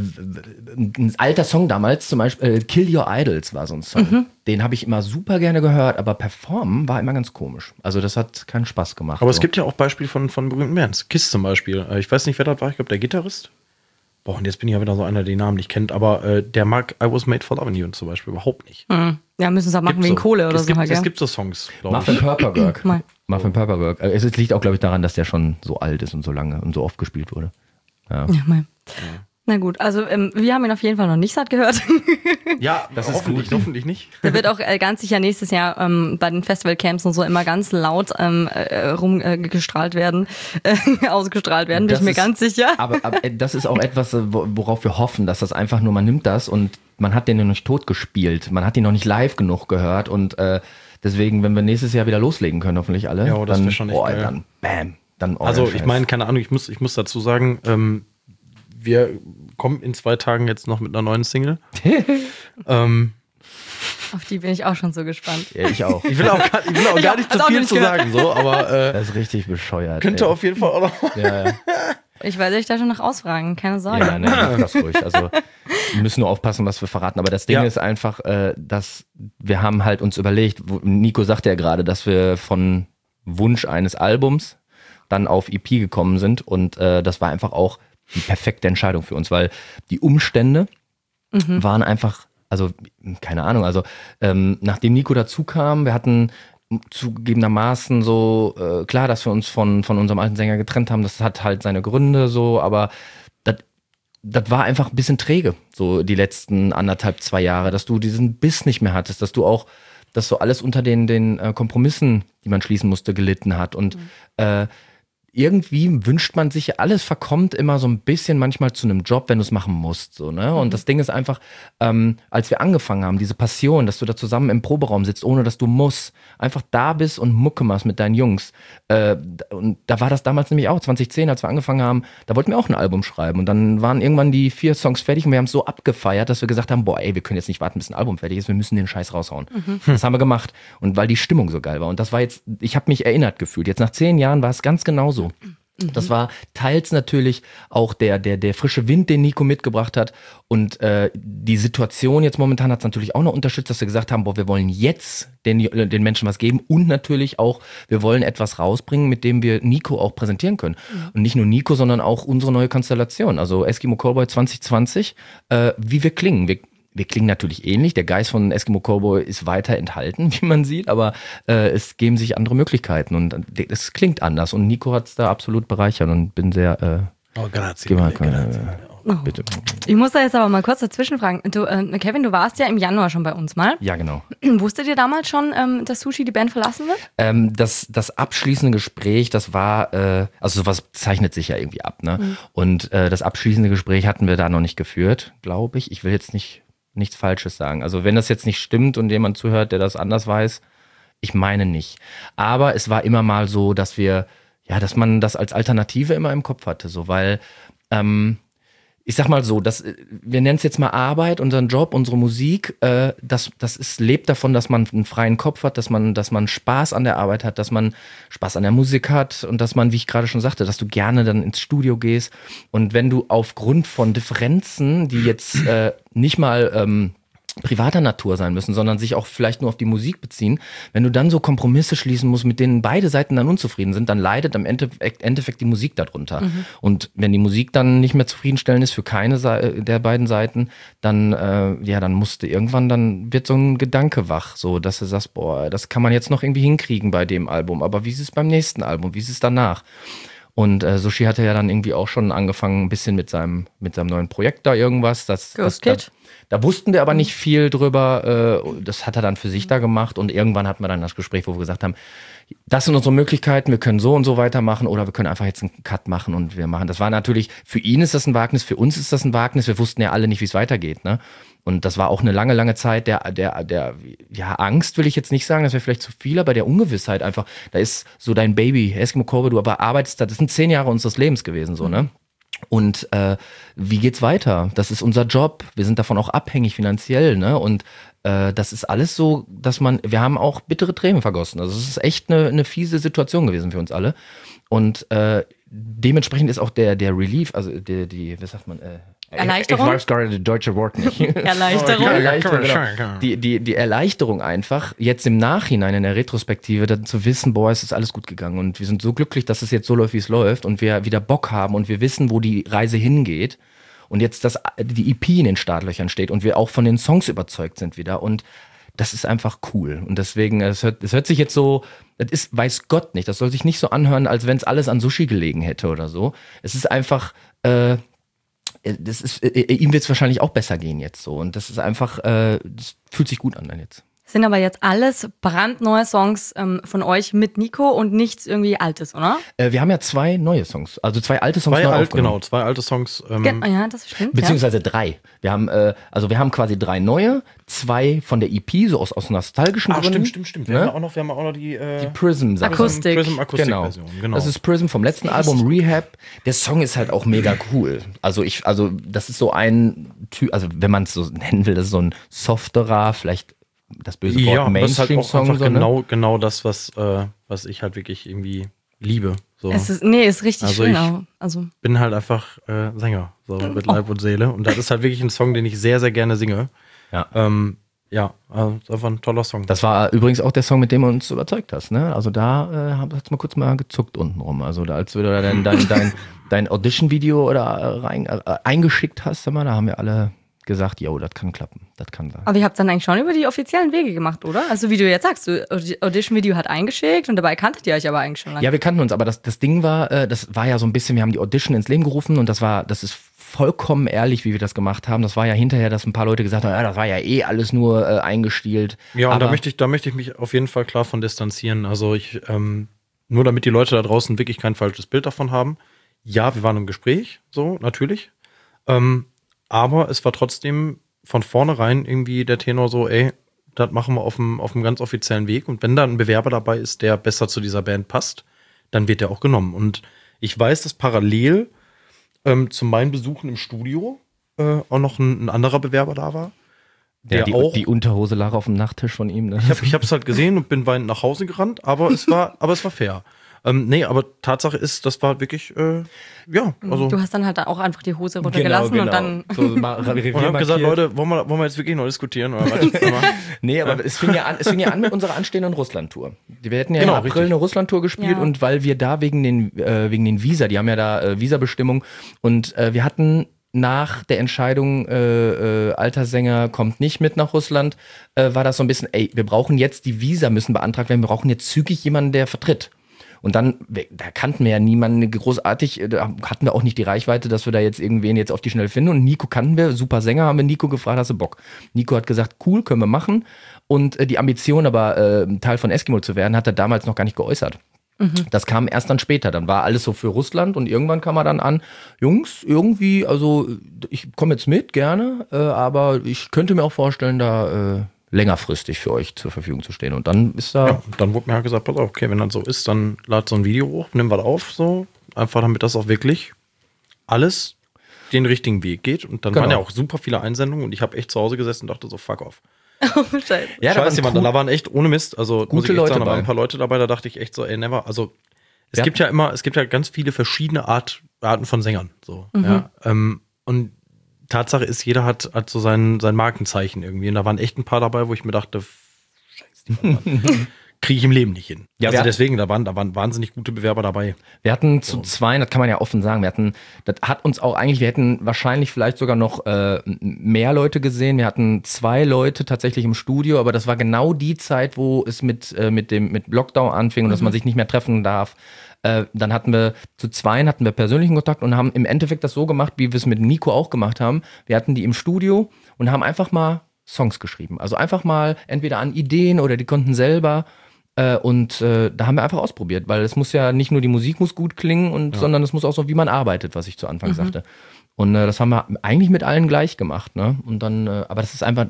ein alter Song damals, zum Beispiel äh, Kill Your Idols war so ein Song. Den habe ich immer super gerne gehört, aber performen war immer ganz komisch. Also das hat keinen Spaß gemacht. Aber so. es gibt ja auch Beispiele von, von berühmten Bands. Kiss zum Beispiel. Äh, Ich weiß nicht, wer das war. Ich glaube, der Gitarrist. Boah, und jetzt bin ich ja wieder so einer, der den Namen nicht kennt. Aber äh, der mag I Was Made for Loving You zum Beispiel überhaupt nicht. Hm. Ja, müssen es auch machen Gibt's wegen so. Kohle oder es so. Gibt, halt, es ja. gibt so Songs, glaube Muffin ich. Purperwork. Mal. Muffin Purperwork. Äh, Es liegt auch, glaube ich, daran, dass der schon so alt ist und so lange und so oft gespielt wurde. Ja. Ja, mal. Na gut, also ähm, wir haben ihn auf jeden Fall noch nicht satt gehört. Ja, das ist hoffentlich, hoffentlich nicht. Der wird auch äh, ganz sicher nächstes Jahr ähm, bei den Festivalcamps und so immer ganz laut ähm, äh, rumgestrahlt äh, werden, äh, ausgestrahlt werden, bin Das ich mir ist- ganz sicher. Aber, aber äh, das ist auch etwas, äh, wo- worauf wir hoffen, dass das einfach nur, man nimmt das und man hat den noch nicht tot gespielt, man hat ihn noch nicht live genug gehört und äh, Deswegen, wenn wir nächstes Jahr wieder loslegen können, hoffentlich alle, Ja, oh, das dann, wär schon echt oh, geil. dann bam, dann Also Orange ich Heiß. meine, keine Ahnung, ich muss, ich muss dazu sagen, ähm, wir kommen in zwei Tagen jetzt noch mit einer neuen Single. ähm, Auf die bin ich auch schon so gespannt. Ja, ich auch. ich will auch gar, ich will auch Ich gar hab nicht das zu auch viel nicht zu gehört. sagen, so, aber äh, Das ist richtig bescheuert. könnte ey. auf jeden Fall auch noch. Ja, ja. Ich werde dich da schon noch ausfragen, keine Sorge. Ja, ne, mach das ruhig. Also wir müssen nur aufpassen, was wir verraten. Aber das Ding Ja. ist einfach, äh, dass wir haben halt uns überlegt, wo, Nico sagte ja gerade, dass wir von Wunsch eines Albums dann auf E P gekommen sind und äh, das war einfach auch die perfekte Entscheidung für uns, weil die Umstände Mhm. waren einfach, also keine Ahnung, also ähm, nachdem Nico dazu kam, wir hatten zugegebenermaßen so, äh, klar, dass wir uns von, von unserem alten Sänger getrennt haben, das hat halt seine Gründe so, aber das das war einfach ein bisschen träge, so die letzten anderthalb, zwei Jahre, dass du diesen Biss nicht mehr hattest, dass du auch, dass so alles unter den, den äh, Kompromissen, die man schließen musste, gelitten hat und Mhm. äh, irgendwie wünscht man sich, alles verkommt immer so ein bisschen manchmal zu einem Job, wenn du es machen musst. So, ne? Und das Ding ist einfach, ähm, als wir angefangen haben, diese Passion, dass du da zusammen im Proberaum sitzt, ohne dass du musst, einfach da bist und Mucke machst mit deinen Jungs. Äh, und da war das damals nämlich auch, zwanzig zehn, als wir angefangen haben, da wollten wir auch ein Album schreiben. Und dann waren irgendwann die vier Songs fertig und wir haben es so abgefeiert, dass wir gesagt haben, boah, ey, wir können jetzt nicht warten, bis ein Album fertig ist, wir müssen den Scheiß raushauen. Das haben wir gemacht. Und weil die Stimmung so geil war. Und das war jetzt, ich habe mich erinnert gefühlt. Jetzt nach zehn Jahren war es ganz genau so. Das war teils natürlich auch der, der, der frische Wind, den Nico mitgebracht hat. Und äh, die Situation jetzt momentan hat es natürlich auch noch unterstützt, dass wir gesagt haben, boah, wir wollen jetzt den, den Menschen was geben. Und natürlich auch, wir wollen etwas rausbringen, mit dem wir Nico auch präsentieren können. Und nicht nur Nico, sondern auch unsere neue Konstellation. Also Eskimo Callboy zwanzig zwanzig, äh, wie wir klingen. Wir Wir klingen natürlich ähnlich. Der Geist von Eskimo Callboy ist weiter enthalten, wie man sieht, aber äh, es geben sich andere Möglichkeiten und es klingt anders. Und Nico hat es da absolut bereichert und bin sehr. Äh, Oh, grazie. geh mal, grazie. äh, bitte. Ich muss da jetzt aber mal kurz dazwischen fragen. Du, äh, Kevin, du warst ja im Januar schon bei uns mal. Ja, genau. Wusstet ihr damals schon, ähm, dass Sushi die Band verlassen wird? Ähm, das, das abschließende Gespräch, das war, äh, also sowas zeichnet sich ja irgendwie ab, ne? Mhm. Und äh, das abschließende Gespräch hatten wir da noch nicht geführt, glaube ich. Ich will jetzt nicht nichts Falsches sagen. Also wenn das jetzt nicht stimmt und jemand zuhört, der das anders weiß, ich meine nicht. Aber es war immer mal so, dass wir, ja, dass man das als Alternative immer im Kopf hatte, so, weil, ähm, ich sag mal so, das, wir nennen es jetzt mal Arbeit, unseren Job, unsere Musik, äh, das, das ist, lebt davon, dass man einen freien Kopf hat, dass man, dass man Spaß an der Arbeit hat, dass man Spaß an der Musik hat und dass man, wie ich gerade schon sagte, dass du gerne dann ins Studio gehst. Und wenn du aufgrund von Differenzen, die jetzt äh, nicht mal ähm, privater Natur sein müssen, sondern sich auch vielleicht nur auf die Musik beziehen, wenn du dann so Kompromisse schließen musst, mit denen beide Seiten dann unzufrieden sind, dann leidet am Endeffekt, Endeffekt die Musik darunter. Mhm. Und wenn die Musik dann nicht mehr zufriedenstellend ist für keine Seite, der beiden Seiten, dann, äh, ja, dann musst du irgendwann, dann wird so ein Gedanke wach, so, dass du sagst, boah, das kann man jetzt noch irgendwie hinkriegen bei dem Album, aber wie ist es beim nächsten Album, wie ist es danach? Und äh, Sushi hatte ja dann irgendwie auch schon angefangen, ein bisschen mit seinem, mit seinem neuen Projekt da irgendwas. Das, Ghost das, Kid. Da, da wussten wir aber nicht viel drüber. Äh, das hat er dann für sich da gemacht. Und irgendwann hatten wir dann das Gespräch, wo wir gesagt haben, das sind unsere Möglichkeiten, wir können so und so weitermachen oder wir können einfach jetzt einen Cut machen und wir machen. Das war natürlich, für ihn ist das ein Wagnis, für uns ist das ein Wagnis. Wir wussten ja alle nicht, wie es weitergeht, ne? Und das war auch eine lange, lange Zeit der, der, der, ja, Angst will ich jetzt nicht sagen, das wäre vielleicht zu viel, aber der Ungewissheit einfach. Da ist so dein Baby, Eskimo Callboy, du aber arbeitest da, das sind zehn Jahre unseres Lebens gewesen, so, ne? Und äh, wie geht's weiter? Das ist unser Job, wir sind davon auch abhängig finanziell, ne? Und äh, das ist alles so, dass man, wir haben auch bittere Tränen vergossen. Also es ist echt eine, eine fiese Situation gewesen für uns alle. Und äh, dementsprechend ist auch der, der Relief, also der, die, wie sagt man, äh, Erleichterung? Ich weiß gerade das deutsche Wort nicht. Erleichterung. Erleichterung, genau. die, die, die Erleichterung einfach, jetzt im Nachhinein, in der Retrospektive, dann zu wissen, boah, es ist alles gut gegangen und wir sind so glücklich, dass es jetzt so läuft, wie es läuft und wir wieder Bock haben und wir wissen, wo die Reise hingeht und jetzt das, die E P in den Startlöchern steht und wir auch von den Songs überzeugt sind wieder und das ist einfach cool und deswegen, es hört, es hört sich jetzt so, das ist, weiß Gott nicht, das soll sich nicht so anhören, als wenn es alles an Sushi gelegen hätte oder so. Es ist einfach, äh, das ist, äh, ihm wird es wahrscheinlich auch besser gehen jetzt so und das ist einfach, äh, das fühlt sich gut an dann jetzt. Sind aber jetzt alles brandneue Songs ähm, von euch mit Nico und nichts irgendwie Altes, oder? Äh, wir haben ja zwei neue Songs, also zwei alte Songs Zwei neu alt, aufgenommen. genau, zwei alte Songs. Ähm, Ge- ja, das stimmt. Beziehungsweise ja. drei. Wir haben, äh, also wir haben quasi drei neue, zwei von der E P, so aus, aus nostalgischen Ah, Gründen. stimmt, stimmt, stimmt. Wir, Ne? haben ja auch noch, wir haben auch noch die, äh, Die Prism Sache. Akustik. Prism Akustik Genau. Version. Genau. Das ist Prism vom letzten Album Rehab. Der Song ist halt auch mega cool. Also ich, also das ist so ein Typ, also wenn man es so nennen will, das ist so ein softerer, vielleicht das böse Wort ja, aber es ist halt auch Mainstream-Song. einfach So, ne? genau, genau das, was, äh, was ich halt wirklich irgendwie liebe. So. Es ist, nee, ist richtig Also schön. ich- auch. Also, bin halt einfach äh, Sänger, so mit Leib und Seele. Und das ist halt wirklich ein Song, den ich sehr, sehr gerne singe. Ja. Ähm, ja, also ist einfach ein toller Song. Das war übrigens auch der Song, mit dem du uns überzeugt hast. Ne? Also da äh, hat es mal kurz mal gezuckt unten rum. Also da, als du da dein, dein, dein, dein Audition-Video oder äh, rein, äh, eingeschickt hast, sag mal, da haben wir alle gesagt, yo, das kann klappen, das kann sein. aber ihr habt dann eigentlich schon über die offiziellen Wege gemacht, oder? Also wie du jetzt sagst, du Audi- Audition-Video hat eingeschickt und dabei kanntet ihr euch aber eigentlich schon lange. Ja, wir kannten uns, aber das, das Ding war, äh, das war ja so ein bisschen, wir haben die Audition ins Leben gerufen und das war, das ist vollkommen ehrlich, wie wir das gemacht haben. Das war ja hinterher, dass ein paar Leute gesagt haben, ja, das war ja eh alles nur äh, eingestielt. Ja, und aber da möchte ich, da möchte ich mich auf jeden Fall klar von distanzieren. Also ich, ähm, nur damit die Leute da draußen wirklich kein falsches Bild davon haben. Ja, wir waren im Gespräch, so, natürlich. Ähm, aber es war trotzdem von vornherein irgendwie der Tenor so, ey, das machen wir auf einem, auf einem ganz offiziellen Weg. Und wenn da ein Bewerber dabei ist, der besser zu dieser Band passt, dann wird der auch genommen. Und ich weiß, dass parallel ähm, zu meinen Besuchen im Studio äh, auch noch ein, ein anderer Bewerber da war. Der ja, die, auch die Unterhose lag auf dem Nachttisch von ihm. Ne? Ich habe ich hab's halt gesehen und bin weinend nach Hause gerannt, aber es war, aber es war fair. Ähm, nee, aber Tatsache ist, das war wirklich, äh, ja, also. Du hast dann halt auch einfach die Hose runtergelassen und dann. So, mal, Und hab gesagt, Leute, wollen wir, wollen wir jetzt wirklich noch diskutieren? Oder was? Nee, aber es fing ja an, es fing ja an mit unserer anstehenden Russland-Tour. Wir hätten ja Genau, im April richtig. eine Russland-Tour gespielt Ja. und weil wir da wegen den, äh, wegen den Visa, die haben ja da äh, Visabestimmung und äh, wir hatten nach der Entscheidung, äh, äh, alter Sänger kommt nicht mit nach Russland, äh, war das so ein bisschen, ey, wir brauchen jetzt, die Visa müssen beantragt werden, wir brauchen jetzt zügig jemanden, der vertritt. Und dann, wir- da kannten wir ja niemanden großartig, äh, da hatten wir auch nicht die Reichweite, dass wir da jetzt irgendwen jetzt auf die Schnelle finden. Und Nico kannten wir, super Sänger, haben wir Nico gefragt, hast du Bock? Nico hat gesagt, cool, können wir machen. Und äh, die Ambition aber, äh, Teil von Eskimo zu werden, hat er damals noch gar nicht geäußert. Das kam erst dann später. Dann war alles so für Russland und irgendwann kam er dann an, Jungs, irgendwie, also ich komme jetzt mit, gerne, äh, aber ich könnte mir auch vorstellen, da äh, längerfristig für euch zur Verfügung zu stehen. Und dann ist da. Ja, und dann wurde mir halt gesagt, pass auf, okay, wenn das so ist, dann lad so ein Video hoch, nimm was auf, so. Einfach damit das auch wirklich alles den richtigen Weg geht. Und dann Genau. waren ja auch super viele Einsendungen und ich habe echt zu Hause gesessen und dachte so, fuck off. Oh, Scheiße. Ja, da Scheiße, waren Mann, cool- da waren echt ohne Mist, also muss Gute ich echt Leute sagen, da waren bei. ein paar Leute dabei, da dachte ich echt so, ey, never, also es Ja. gibt ja immer, es gibt ja ganz viele verschiedene Art, Arten von Sängern, so, ja, ähm, und Tatsache ist, jeder hat, hat so sein, sein Markenzeichen irgendwie und da waren echt ein paar dabei, wo ich mir dachte, scheiße, die Mann, kriege ich im Leben nicht hin. Ja, Also wir- deswegen, da waren, da waren wahnsinnig gute Bewerber dabei. Wir hatten zu zwei, das kann man ja offen sagen, wir hatten, das hat uns auch eigentlich, wir hätten wahrscheinlich vielleicht sogar noch äh, mehr Leute gesehen. Wir hatten zwei Leute tatsächlich im Studio, aber das war genau die Zeit, wo es mit, äh, mit dem mit Lockdown anfing und dass man sich nicht mehr treffen darf. Äh, dann hatten wir zu zweien hatten wir persönlichen Kontakt und haben im Endeffekt das so gemacht, wie wir es mit Nico auch gemacht haben. Wir hatten die im Studio und haben einfach mal Songs geschrieben. Also einfach mal entweder an Ideen oder die konnten selber. Äh, und äh, da haben wir einfach ausprobiert, weil es muss ja nicht nur die Musik muss gut klingen, und, sondern es muss auch so, wie man arbeitet, was ich zu Anfang sagte. Und äh, das haben wir eigentlich mit allen gleich gemacht. Ne? Und dann, äh, aber das ist einfach,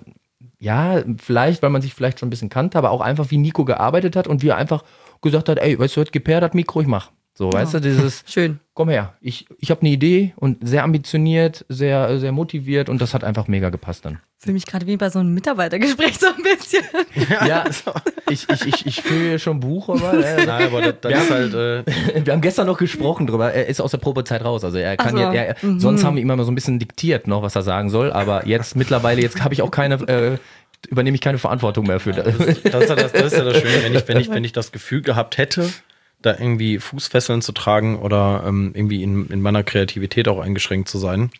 ja, vielleicht, weil man sich vielleicht schon ein bisschen kannte, aber auch einfach, wie Nico gearbeitet hat und wie er einfach gesagt hat, ey, weißt du, heute gib her das Mikro, ich mach. So, weißt du, dieses, Schön. komm her, ich, ich habe eine Idee und sehr ambitioniert, sehr, sehr motiviert und das hat einfach mega gepasst dann. Fühle mich gerade wie bei so einem Mitarbeitergespräch so ein bisschen. Ja, ich, ich, ich, ich fühle schon Buch, aber äh, Nein, aber das, das Ja. ist halt, äh, wir haben gestern noch gesprochen drüber. Er ist aus der Probezeit raus. Also er kann Ach so. jetzt, er, sonst haben wir ihm immer so ein bisschen diktiert noch, was er sagen soll. Aber jetzt mittlerweile, jetzt habe ich auch keine, äh, übernehme ich keine Verantwortung mehr für das. das, ist ja das, das ist ja das Schöne, wenn ich, wenn ich, wenn ich das Gefühl gehabt hätte, da irgendwie Fußfesseln zu tragen oder ähm, irgendwie in, in meiner Kreativität auch eingeschränkt zu sein.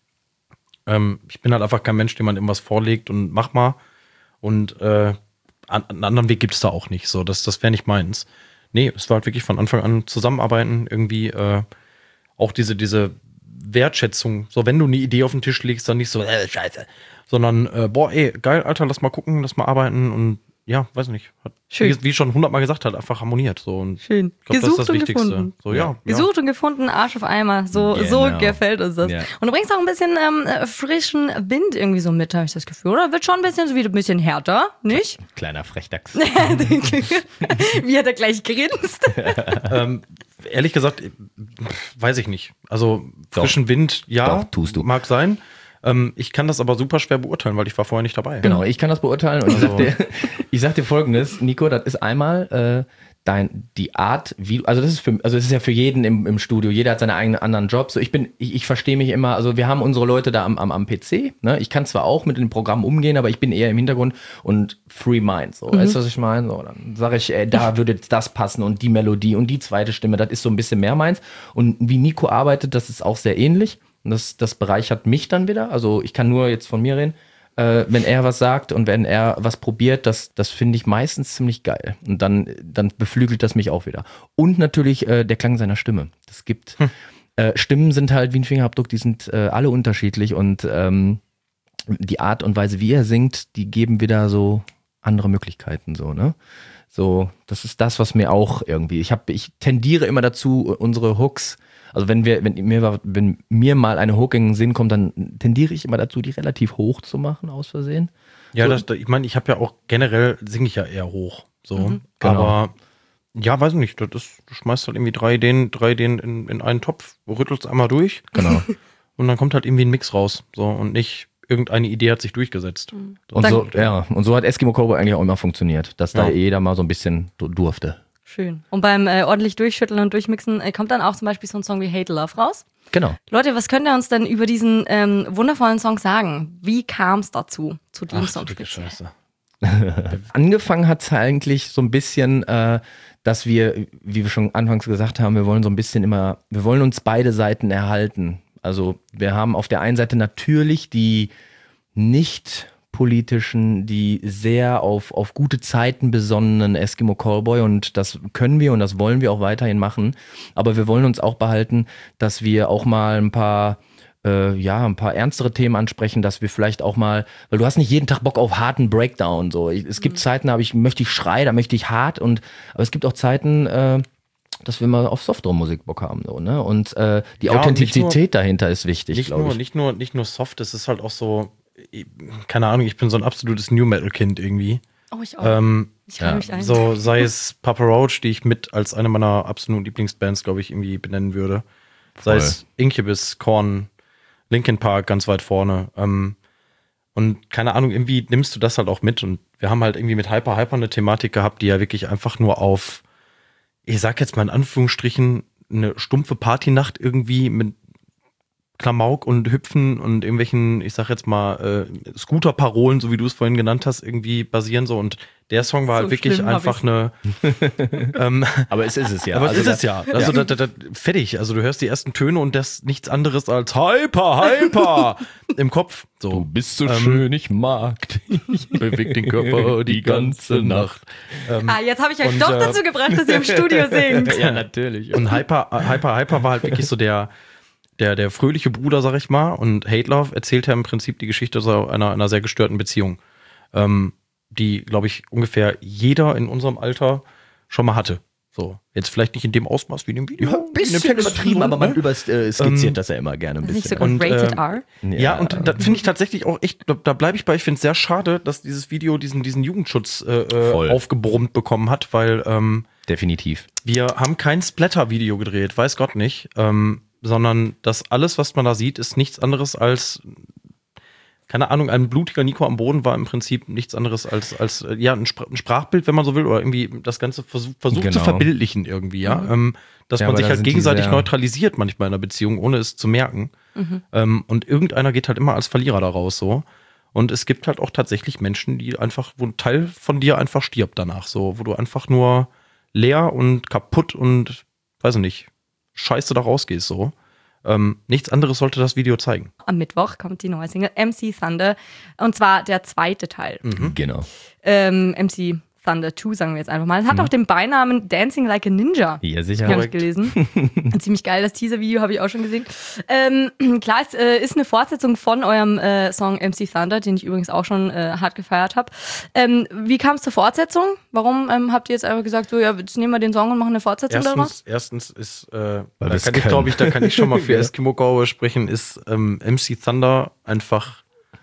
Ähm, ich bin halt einfach kein Mensch, dem man irgendwas vorlegt und mach mal. Und äh, an, einen anderen Weg gibt es da auch nicht. So, das, das wäre nicht meins. Nee, es war halt wirklich von Anfang an zusammenarbeiten, irgendwie äh, auch diese, diese Wertschätzung. So, wenn du eine Idee auf den Tisch legst, dann nicht so, äh, scheiße. Sondern, äh, boah, ey, geil, Alter, lass mal gucken, lass mal arbeiten und ja, weiß nicht, hat, Schön. wie, wie schon hundertmal gesagt hat, einfach harmoniert. So. Und Schön. ich glaube, das ist das und Wichtigste. gefunden. So, ja, ja. Gesucht und gefunden, Arsch auf Eimer. So, Genau. so gefällt uns das. Ja. Und du bringst auch ein bisschen ähm, frischen Wind irgendwie so mit, habe ich das Gefühl. Oder wird schon ein bisschen so wie ein bisschen härter, nicht? Kleiner Frechdachs. Wie hat er gleich grinst? ähm, ehrlich gesagt, weiß ich nicht. Also Doch. frischen Wind, ja, Doch, tust du. mag sein. Ähm, ich kann das aber super schwer beurteilen, weil ich war vorher nicht dabei. Genau, ich kann das beurteilen und ich sag dir, ich sag dir Folgendes, Nico, das ist einmal äh, dein, die Art, wie, also das ist für, also das ist ja für jeden im, im Studio, jeder hat seine eigenen anderen Jobs. So, ich bin, ich, ich verstehe mich immer, also wir haben unsere Leute da am, am, am P C, ne? Ich kann zwar auch mit den Programmen umgehen, aber ich bin eher im Hintergrund und Free Mind, so, mhm. Weißt du, was ich meine? So, dann sage ich, ey, da würde jetzt das passen und die Melodie und die zweite Stimme, das ist so ein bisschen mehr meins. Und wie Nico arbeitet, das ist auch sehr ähnlich. Und das, das bereichert mich dann wieder. Also ich kann nur jetzt von mir reden. Äh, wenn er was sagt und wenn er was probiert, das, das finde ich meistens ziemlich geil. Und dann, dann beflügelt das mich auch wieder. Und natürlich äh, der Klang seiner Stimme. Das gibt hm. äh, Stimmen sind halt wie ein Fingerabdruck, die sind äh, alle unterschiedlich und ähm, die Art und Weise, wie er singt, die geben wieder so andere Möglichkeiten. So, ne? So, das ist das, was mir auch irgendwie. Ich habe, ich tendiere immer dazu, unsere Hooks. Also wenn wir, wenn mir, wenn mir mal eine Hook in den Sinn kommt, dann tendiere ich immer dazu, die relativ hoch zu machen, aus Versehen. Ja, so. das, ich meine, ich habe ja auch generell, singe ich ja eher hoch. So. Mhm, genau. Aber ja, weiß nicht, das ist, du schmeißt halt irgendwie drei Ideen, drei Ideen in, in einen Topf, rüttelst einmal durch. Genau. Und dann kommt halt irgendwie ein Mix raus. So, und nicht irgendeine Idee hat sich durchgesetzt. Mhm. So. Und so, ja, und so hat Eskimo Cowboy eigentlich auch immer funktioniert, dass da Ja. jeder mal so ein bisschen du- durfte. Schön. Und beim äh, ordentlich durchschütteln und durchmixen äh, kommt dann auch zum Beispiel so ein Song wie Hate Love raus. Genau. Leute, was könnt ihr uns denn über diesen ähm, wundervollen Song sagen? Wie kam es dazu, zu dem Ach, Song du dicke speziell? Scheiße. Angefangen hat es eigentlich so ein bisschen, äh, dass wir, wie wir schon anfangs gesagt haben, wir wollen so ein bisschen immer, wir wollen uns beide Seiten erhalten. Also wir haben auf der einen Seite natürlich die nicht politischen, die sehr auf, auf gute Zeiten besonnenen Eskimo Callboy und das können wir und das wollen wir auch weiterhin machen. Aber wir wollen uns auch behalten, dass wir auch mal ein paar äh, ja, ein paar ernstere Themen ansprechen, dass wir vielleicht auch mal, weil du hast nicht jeden Tag Bock auf harten Breakdown. So. Ich, es gibt mhm. Zeiten, da hab ich, möchte ich schreien, da möchte ich hart und aber es gibt auch Zeiten, äh, dass wir mal auf softere Musik Bock haben. So, ne? Und äh, die Ja, Authentizität nur, dahinter ist wichtig, nicht glaube nur, ich. nicht nur, nicht nur soft, es ist halt auch so, keine Ahnung, ich bin so ein absolutes New-Metal-Kind irgendwie. Oh, ich auch. Ähm, ich kann ja. mich ein. so sei es Papa Roach, die ich mit als eine meiner absoluten Lieblingsbands, glaube ich, irgendwie benennen würde. Sei Voll. es Incubus, Korn, Linkin Park ganz weit vorne. Ähm, und keine Ahnung, irgendwie nimmst du das halt auch mit. Und wir haben halt irgendwie mit Hyper Hyper eine Thematik gehabt, die ja wirklich einfach nur auf, ich sag jetzt mal in Anführungsstrichen, eine stumpfe Partynacht irgendwie mit Klamauk und Hüpfen und irgendwelchen, ich sag jetzt mal, äh, Scooter-Parolen, so wie du es vorhin genannt hast, irgendwie basieren so. Und der Song war So halt wirklich schlimm hab einfach ich's. eine. ähm, Aber es ist es ja. aber es Also ist da- es ja. Also ja. Das, das, das, fertig. Also du hörst die ersten Töne und das nichts anderes als Hyper, Hyper im Kopf. So. Du bist so Ähm, schön, ich mag dich. Beweg den Körper die ganze Nacht. Ähm, Ah, jetzt habe ich euch und, doch äh, dazu gebracht, dass ihr im Studio singt. Ja, natürlich. Und Hyper, Hyper, Hyper war halt wirklich so der, der, der fröhliche Bruder, sag ich mal. Und Hate Love erzählt ja im Prinzip die Geschichte so einer, einer sehr gestörten Beziehung. Ähm, die, glaube ich, ungefähr jeder in unserem Alter schon mal hatte. So, jetzt vielleicht nicht in dem Ausmaß wie in dem Video. Ja, ein bisschen übertrieben, aber man überskizziert äh, skizziert das ja immer gerne ein Ist nicht bisschen. sogar Und, Rated ähm, R? Ja, und da finde ich tatsächlich auch echt, da, da bleibe ich bei, ich finde es sehr schade, dass dieses Video diesen, diesen Jugendschutz äh, äh, Voll. aufgebrummt bekommen hat, weil ähm, Definitiv. wir haben kein Splatter-Video gedreht, weiß Gott nicht, ähm, sondern das alles, was man da sieht, ist nichts anderes als, keine Ahnung, ein blutiger Nico am Boden war im Prinzip nichts anderes als, als äh, ja, ein, Spr- ein Sprachbild, wenn man so will, oder irgendwie das Ganze versuch, versucht Genau. zu verbildlichen irgendwie, ja. Mhm. Ähm, dass Ja, man aber sich da halt sind die gegenseitig sehr- neutralisiert manchmal in einer Beziehung, ohne es zu merken. Mhm. Ähm, und irgendeiner geht halt immer als Verlierer daraus so. Und es gibt halt auch tatsächlich Menschen, die einfach, wo ein Teil von dir einfach stirbt danach, so, wo du einfach nur leer und kaputt und, weiß ich nicht, scheiße da rausgehst, so. Ähm, nichts anderes sollte das Video zeigen. Am Mittwoch kommt die neue Single M C Thunder und zwar der zweite Teil. Mhm. Genau. Ähm, M C Thunder zwei, sagen wir jetzt einfach mal. Es hat auch den Beinamen Dancing Like a Ninja. Ja, sicher. Habe ich gelesen. Ein ziemlich geil, das Teaser-Video habe ich auch schon gesehen. Ähm, klar, es äh, ist eine Fortsetzung von eurem äh, Song M C Thunder, den ich übrigens auch schon äh, hart gefeiert habe. Ähm, wie kam es zur Fortsetzung? Warum ähm, habt ihr jetzt einfach gesagt, so, ja, jetzt nehmen wir den Song und machen eine Fortsetzung daraus? Erstens, erstens ist, äh, da das kann ich, können. glaube ich, da kann ich schon mal für Eskimo-Gaue sprechen, ist ähm, M C Thunder einfach,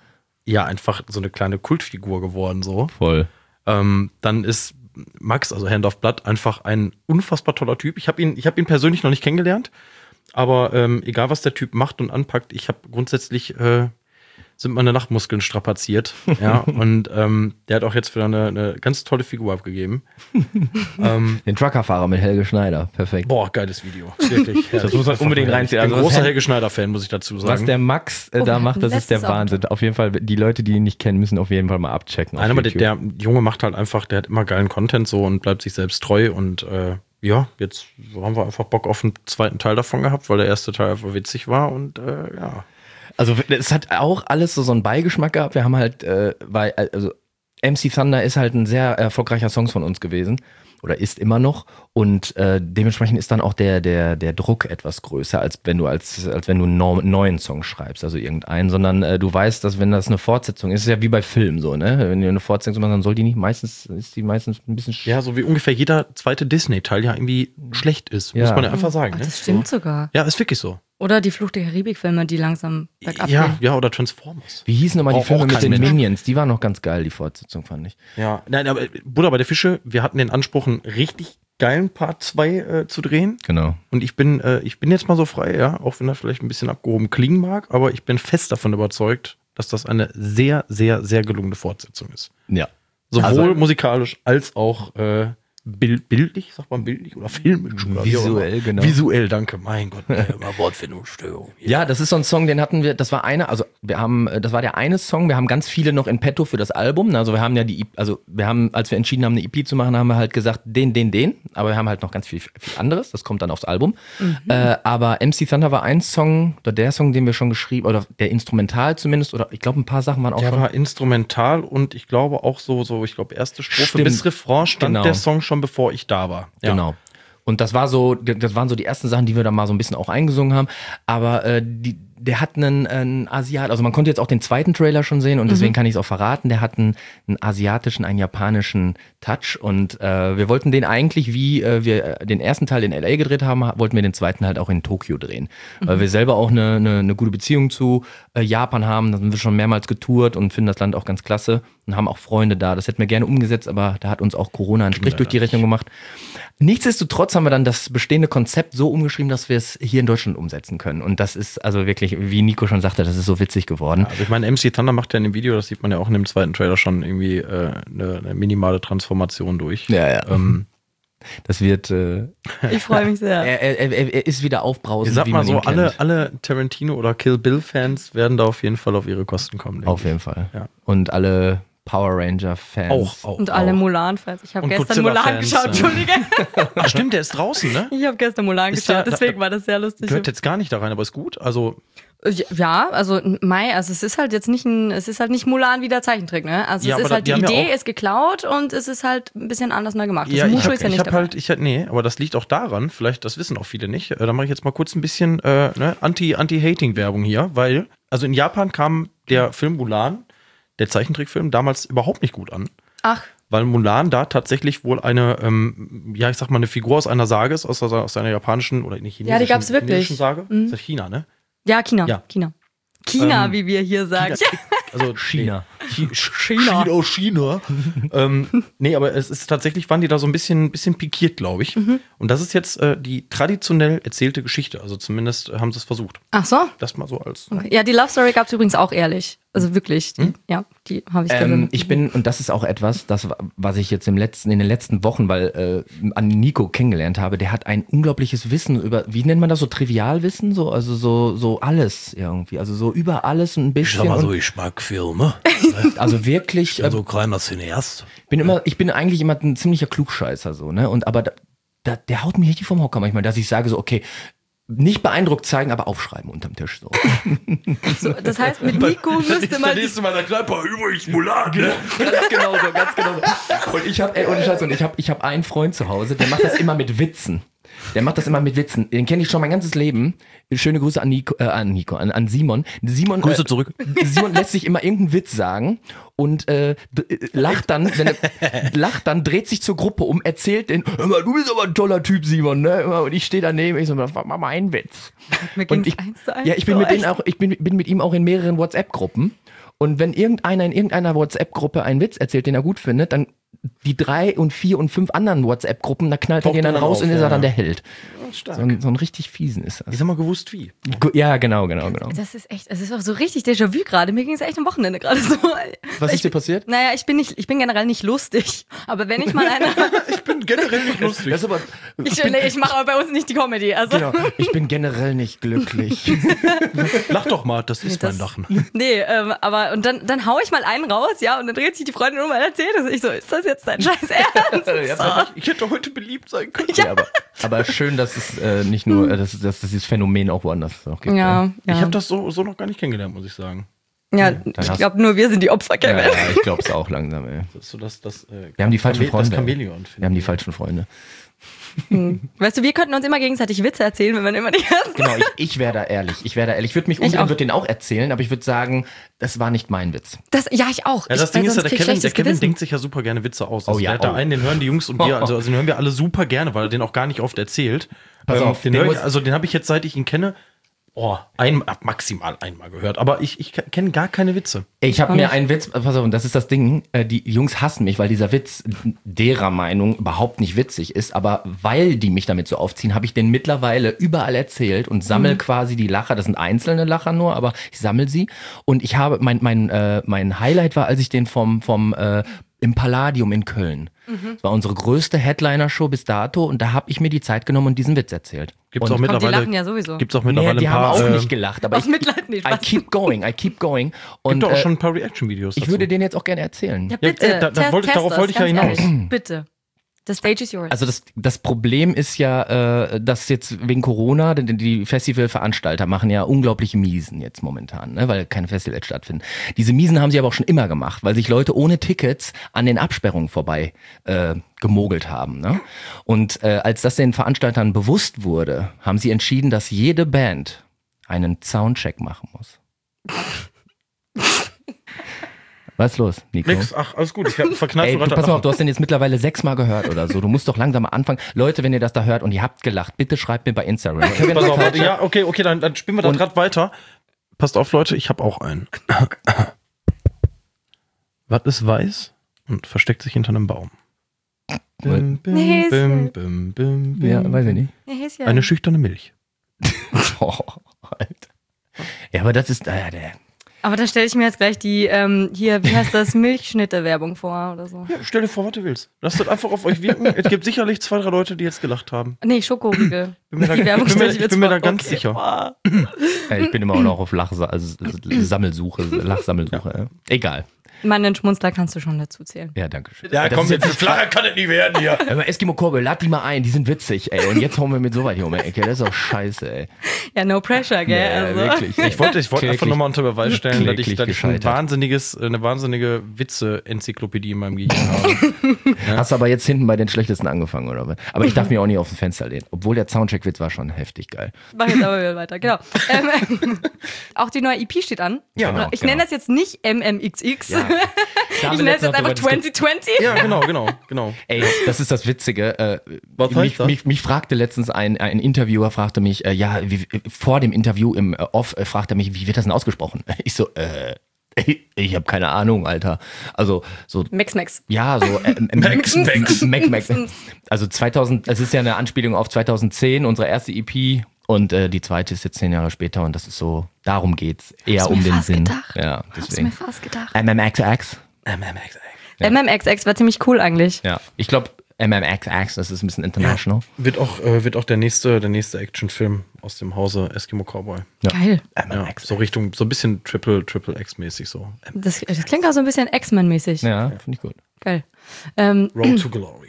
ja, einfach so eine kleine Kultfigur geworden, so. Voll. Ähm, dann ist Max, also Hand of Blood, einfach ein unfassbar toller Typ. Ich habe ihn, ich habe ihn persönlich noch nicht kennengelernt, aber ähm, egal was der Typ macht und anpackt, ich habe grundsätzlich äh, sind meine Nachtmuskeln strapaziert. Ja, und ähm, der hat auch jetzt wieder eine, eine ganz tolle Figur abgegeben. ähm, Den Truckerfahrer mit Helge Schneider, perfekt. boah, geiles Video. Wirklich. Das muss man unbedingt reinziehen. Ich bin Also großer was- Helge Schneider-Fan, muss ich dazu sagen. Was der Max äh, Oh, wir da hatten macht, das ist der letztens auch Wahnsinn. Auf jeden Fall, die Leute, die ihn nicht kennen, müssen auf jeden Fall mal abchecken. auf Nein, aber der, YouTube. der Junge macht halt einfach, der hat immer geilen Content so und bleibt sich selbst treu und äh, ja, jetzt haben wir einfach Bock auf einen zweiten Teil davon gehabt, weil der erste Teil einfach witzig war und äh, ja. Also es hat auch alles so, so einen Beigeschmack gehabt. Wir haben halt, äh, weil, also M C Thunder ist halt ein sehr erfolgreicher Song von uns gewesen oder ist immer noch und äh, dementsprechend ist dann auch der, der, der Druck etwas größer, als wenn du als, als wenn du einen no- neuen Song schreibst, also irgendeinen, sondern äh, du weißt, dass wenn das eine Fortsetzung ist, ist ja wie bei Filmen so, ne? Wenn du eine Fortsetzung machst, dann soll die nicht meistens, ist die meistens ein bisschen sch- Ja, so wie ungefähr jeder zweite Disney-Teil ja irgendwie schlecht ist, muss Ja. man ja einfach sagen. Ach, Ne? das stimmt sogar. Ja, ist wirklich so. Oder die Flucht der Karibik-Filme, die langsam bergab Ja, gehen. ja, oder Transformers. Wie hießen nochmal die Auch- Filme auch mit kein den Mensch. Minions? Die waren noch ganz geil, die Fortsetzung, fand ich. Ja, nein, aber Buddha bei der Fische, wir hatten den Anspruch, einen richtig geilen Part zwei äh, zu drehen. Genau. Und ich bin, äh, ich bin jetzt mal so frei, ja, auch wenn er vielleicht ein bisschen abgehoben klingen mag, aber ich bin fest davon überzeugt, dass das eine sehr, sehr, sehr gelungene Fortsetzung ist. Ja. Sowohl Also- musikalisch als auch äh, bild, bildlich, sagt man bildlich oder filmisch oder wie auch immer. Visuell, genau. Visuell, danke, mein Gott, ey, immer Wortfindungsstörung. Ja, das ist so ein Song, den hatten wir, das war einer, also wir haben, äh, das war der eine Song, wir haben ganz viele noch in petto für das Album, ne? Also wir haben ja die, also wir haben, als wir entschieden haben, eine E P zu machen, haben wir halt gesagt, den, den, den, aber wir haben halt noch ganz viel, viel anderes, das kommt dann aufs Album. Mhm. Äh, aber M C Thunder war ein Song, oder der Song, den wir schon geschrieben, oder der Instrumental zumindest, oder ich glaube ein paar Sachen waren auch Der schon. war instrumental und ich glaube auch so, so ich glaube, erste Strophe Stimmt. bis Refrain stand Genau. der Song schon, bevor ich da war. Ja. Genau. Und das war so, das waren so die ersten Sachen, die wir dann mal so ein bisschen auch eingesungen haben. Aber äh, die, der hat einen, einen Asiat, also man konnte jetzt auch den zweiten Trailer schon sehen und deswegen kann ich es auch verraten. Der hat einen, einen asiatischen, einen japanischen Touch und äh, wir wollten den eigentlich, wie äh, wir den ersten Teil in L A gedreht haben, wollten wir den zweiten halt auch in Tokio drehen. Mhm. Weil wir selber auch eine, eine, eine gute Beziehung zu äh, Japan haben. Da sind wir schon mehrmals getourt und finden das Land auch ganz klasse und haben auch Freunde da. Das hätten wir gerne umgesetzt, aber da hat uns auch Corona einen Strich durch die Rechnung gemacht. Nichtsdestotrotz haben wir dann das bestehende Konzept so umgeschrieben, dass wir es hier in Deutschland umsetzen können. Und das ist also wirklich, wie Nico schon sagte, das ist so witzig geworden. Also ich meine, M C Thunder macht ja in dem Video, das sieht man ja auch in dem zweiten Trailer schon irgendwie äh, eine, eine minimale Transformation durch. Ja, ja. Ähm, Das wird, äh, Ich freue mich sehr. er, er, er, er ist wieder aufbrausend, ich sag wie mal man so, ihn kennt. alle, alle Tarantino oder Kill Bill Fans werden da auf jeden Fall auf ihre Kosten kommen. denke Auf ich. jeden Fall. Ja. Und alle Power Ranger-Fans. Auch, auch. Und alle auch. Mulan-Fans. Ich habe Und gestern Godzilla-Fans, Mulan geschaut, ja. Entschuldige. Ach stimmt, der ist draußen, ne? Ich habe gestern Mulan Ist geschaut, der- deswegen war das sehr lustig. Gehört jetzt gar nicht da rein, aber ist gut. Also Ja, also Mai, also es ist halt jetzt nicht ein, es ist halt nicht Mulan wie der Zeichentrick, ne? Also Ja, es ist aber halt, die die haben ja Idee auch- ist geklaut und es ist halt ein bisschen anders mal gemacht. Das ja, ich Mushu hab, ist ja ich nicht hab dabei. halt, ich hab, nee, aber das liegt auch daran, vielleicht, das wissen auch viele nicht, äh, da mache ich jetzt mal kurz ein bisschen äh, ne, Anti, Anti-Hating-Werbung hier, weil, also in Japan kam der Film Mulan, der Zeichentrickfilm, damals überhaupt nicht gut an. Ach, Weil Mulan da tatsächlich wohl eine, ähm, ja, ich sag mal, eine Figur aus einer Sage ist, aus, aus einer japanischen oder nicht chinesischen, Ja, die gab's wirklich. chinesischen Sage. Mhm. Das ist China, ne? ja, China, Ja. China. China, Ähm, wie wir hier sagen. Also China. Nee, China. China, China. ähm, nee, aber es ist tatsächlich, waren die da so ein bisschen, bisschen pikiert, glaube ich. Mhm. Und das ist jetzt äh, die traditionell erzählte Geschichte. Also zumindest äh, haben sie es versucht. Ach so? Das mal so als. Okay. Ja, die Love Story gab es übrigens auch ehrlich. Also wirklich. Die, Ja, die habe ich Ähm, gesehen. ich bin, und das ist auch etwas, das, was ich jetzt im letzten, in den letzten Wochen, weil äh, an Nico kennengelernt habe, der hat ein unglaubliches Wissen über, wie nennt man das, so Trivialwissen? So, also so, so alles irgendwie. Also so über alles ein bisschen. und, ich mag Filme. also wirklich, äh, So ein kleiner Cineast. bin immer, ich bin eigentlich immer ein ziemlicher Klugscheißer, so, ne? Und aber da, da, der haut mich richtig vom Hocker manchmal, dass ich sage so, okay, nicht beeindruckt zeigen, aber aufschreiben unterm Tisch. So. So, das heißt, mit Nico müsste man... nächste Mal der Kneipe, übrigens Mulan, ne? Ganz genau so, ganz genau so. Und ich habe, ey, ohne Scheiß, und ich habe ich hab einen Freund zu Hause, der macht das immer mit Witzen. Der macht das immer mit Witzen. Den kenne ich schon mein ganzes Leben. Schöne Grüße an Nico, äh, an, Nico an, an Simon. Simon. Grüße äh, zurück. Simon lässt sich immer irgendeinen Witz sagen und äh, d- lacht dann, wenn er lacht dann, dreht sich zur Gruppe um, erzählt den, hör mal, du bist aber ein toller Typ, Simon, ne? Und ich stehe daneben, ich so, das war mal mein Witz. Mir Und ging's ich, eins zu eins ja, ich bin so mit denen echt. auch, ich bin, bin mit ihm auch in mehreren WhatsApp-Gruppen. Und wenn irgendeiner in irgendeiner WhatsApp-Gruppe einen Witz erzählt, den er gut findet, dann die drei und vier und fünf anderen WhatsApp-Gruppen, da knallt er Taucht den dann dann raus auf, und ist ja, er dann ja. der Held. Stark. So ein, so ein richtig fiesen ist das. Ich sag mal gewusst wie. Ja, genau, genau, genau. Das ist echt, es ist auch so richtig Déjà-vu gerade. Mir ging es echt am Wochenende gerade so. Was ich, ist dir passiert? Naja, ich bin nicht, ich bin generell nicht lustig. Aber wenn ich mal eine, Ich bin generell nicht lustig. Das ist aber, ich, ich mache aber bei uns nicht die Comedy. Also. genau, ich bin generell nicht glücklich. Lach doch mal, das ist das- mein Lachen. Nee, ähm, aber und dann, dann hau ich mal einen raus, ja, und dann dreht sich die Freundin um und erzählt es. Ich so, ist das jetzt dein scheiß Ernst? Ja, Ich hätte heute beliebt sein können. ja, aber, aber schön, dass es äh, nicht nur, äh, dass, dass es dieses Phänomen auch woanders noch gibt. Ja, ja. Ich habe das so, so noch gar nicht kennengelernt, muss ich sagen. ja, hast- ich glaube, nur wir sind die Opfer, Ja, Kevin. ja, ich glaub's auch langsam, ey. Das ist so das, das, äh, Wir haben die falschen Chame- Freunde. Das Chamäleon. Wir haben die falschen Freunde. Weißt du, wir könnten uns immer gegenseitig Witze erzählen, wenn man immer die ersten. Genau, ich, ich wäre da ehrlich. Ich wäre da ehrlich. Ich würde mich Ich umdrehen, auch. würde den auch erzählen, aber ich würde sagen, das war nicht mein Witz. Das, ja, ich auch. Ja, das ich, Ding weil ist ja, sonst der krieg ich Kevin, der schlechtes Kevin Gewissen. denkt sich ja super gerne Witze aus. Also Oh ja, der hat da oh. einen, den hören die Jungs und wir, also, also den hören wir alle super gerne, weil er den auch gar nicht oft erzählt. Pass Ähm, auf, den den hör ich, muss- also den habe ich jetzt, seit ich ihn kenne, oh, ein, maximal einmal gehört. Aber ich, ich kenne gar keine Witze. Ich habe auch mir nicht. einen Witz, pass auf, und das ist das Ding, äh, die Jungs hassen mich, weil dieser Witz derer Meinung überhaupt nicht witzig ist, aber weil die mich damit so aufziehen, habe ich den mittlerweile überall erzählt und sammel quasi die Lacher, das sind einzelne Lacher nur, aber ich sammel sie und ich habe, mein, mein, äh, mein Highlight war, als ich den vom, vom äh, im Palladium in Köln. Das war unsere größte Headliner-Show bis dato und da habe ich mir die Zeit genommen und diesen Witz erzählt. Gibt's Und- auch Komm, die mittlerweile, lachen ja sowieso. Gibt's auch Nee, mittlerweile die ein haben paar, auch äh, nicht gelacht, aber aus ich, Mitleid nicht. I keep going, I keep going. Und gibt auch äh, schon ein paar Reaction-Videos. ich würde den jetzt auch gerne erzählen. Ja, Ja, bitte. äh, da- da test- wollte ich- test darauf das, wollte ich ja ganz hinaus. ehrlich. Bitte. The stage is yours. Also das, das Problem ist ja, äh, dass jetzt wegen Corona, denn die Festivalveranstalter machen ja unglaubliche Miesen jetzt momentan, ne, weil keine Festivals stattfinden. Diese Miesen haben sie aber auch schon immer gemacht, weil sich Leute ohne Tickets an den Absperrungen vorbei äh, gemogelt haben. Ne? Und äh, als das den Veranstaltern bewusst wurde, haben sie entschieden, dass jede Band einen Soundcheck machen muss. Was ist los, Nico? Nix, ach, alles gut. Ich habe verknallt Ey, vor du, lauter pass mal auf, Lachen. du hast den jetzt mittlerweile sechsmal gehört oder so. Du musst doch langsam mal anfangen. Leute, wenn ihr das da hört und ihr habt gelacht, bitte schreibt mir bei Instagram. Pass auf, warte, ja, okay, okay, dann, dann spielen wir da Und- gerade weiter. Passt auf, Leute, ich habe auch einen. Was ist weiß und versteckt sich hinter einem Baum? Bim, bim, Nee, bim, bim, bim, bim. Ja, weiß ich nicht. Ja, Häschen. Eine schüchterne Milch. Oh, Alter. Ja, aber das ist, äh, der, Aber da stelle ich mir jetzt gleich die, ähm, hier, wie heißt das, Milchschnitte-Werbung vor oder so. Ja, stell dir vor, was du willst. Lasst das einfach auf euch wirken. Es gibt sicherlich zwei, drei Leute, die jetzt gelacht haben. Nee, Schokoriegel. Bin mir da- Die Werbung ich bin mir- stell ich jetzt bin mir vor. da ganz Okay. sicher. Boah. äh, ich bin immer auch noch auf Lachsa also Sammelsuche, Lachsammelsuche. Ja. Egal. Meinen Schmunzler kannst du schon dazu zählen. Ja, danke schön. Ja, Das komm, ist jetzt flacher kann es nie werden hier. Aber Eskimo Korbel, lad die mal ein, die sind witzig, ey. Und jetzt hauen wir mit so weit hier um die Ecke. Das ist doch scheiße, ey. Ja, no pressure, gell? Ja, also. wirklich. Ich wollte, ich wollte einfach Kläglich- nochmal unter Beweis stellen, dass ich, kläglich dass ich ein gescheitert. wahnsinniges, eine wahnsinnige Witze-Enzyklopädie in meinem Gehirn habe. Hast aber jetzt hinten bei den schlechtesten angefangen, oder was? Aber ich darf mir auch nicht auf dem Fenster lehnen. Obwohl der Soundcheck-Witz war schon heftig geil. Mach jetzt aber wieder weiter, genau. Ähm, auch die neue E P steht an. Ja, genau, ich genau. nenne das jetzt nicht M M X X. Ja. Da haben Ich wir nenne es letztens jetzt noch einfach drüber zwanzig zwanzig. Ja, genau, genau, genau. Ey, das ist das Witzige. Äh, Was heißt mich, das? mich, mich fragte letztens ein, ein Interviewer, fragte mich, äh, ja, wie, vor dem Interview im äh, Off, äh, fragte er mich, wie wird das denn ausgesprochen? Ich so, äh, ich, ich habe keine Ahnung, Alter. Also so, Max Max. ja, so äh, äh, Max, Max. Mac, Mac. Also zweitausend, es ist ja eine Anspielung auf zweitauszehn, unsere erste E P. Und äh, die zweite ist jetzt zehn Jahre später und das ist so, darum geht's eher Hab's um mir den fast Sinn. gedacht. Ja, Hab's mir deswegen. fast gedacht. M M X X. M M X X war ziemlich cool eigentlich. Ja, ich glaube M M X X, das ist ein bisschen international. Wird auch, äh, wird auch der nächste, der nächste Actionfilm aus dem Hause Eskimo Cowboy. Ja. Geil. Ja, so Richtung, so ein bisschen Triple, Triple X-mäßig so. Das, das klingt auch so ein bisschen X-Men-mäßig. Ja, finde ich gut. Geil. Ähm, Road to Glory.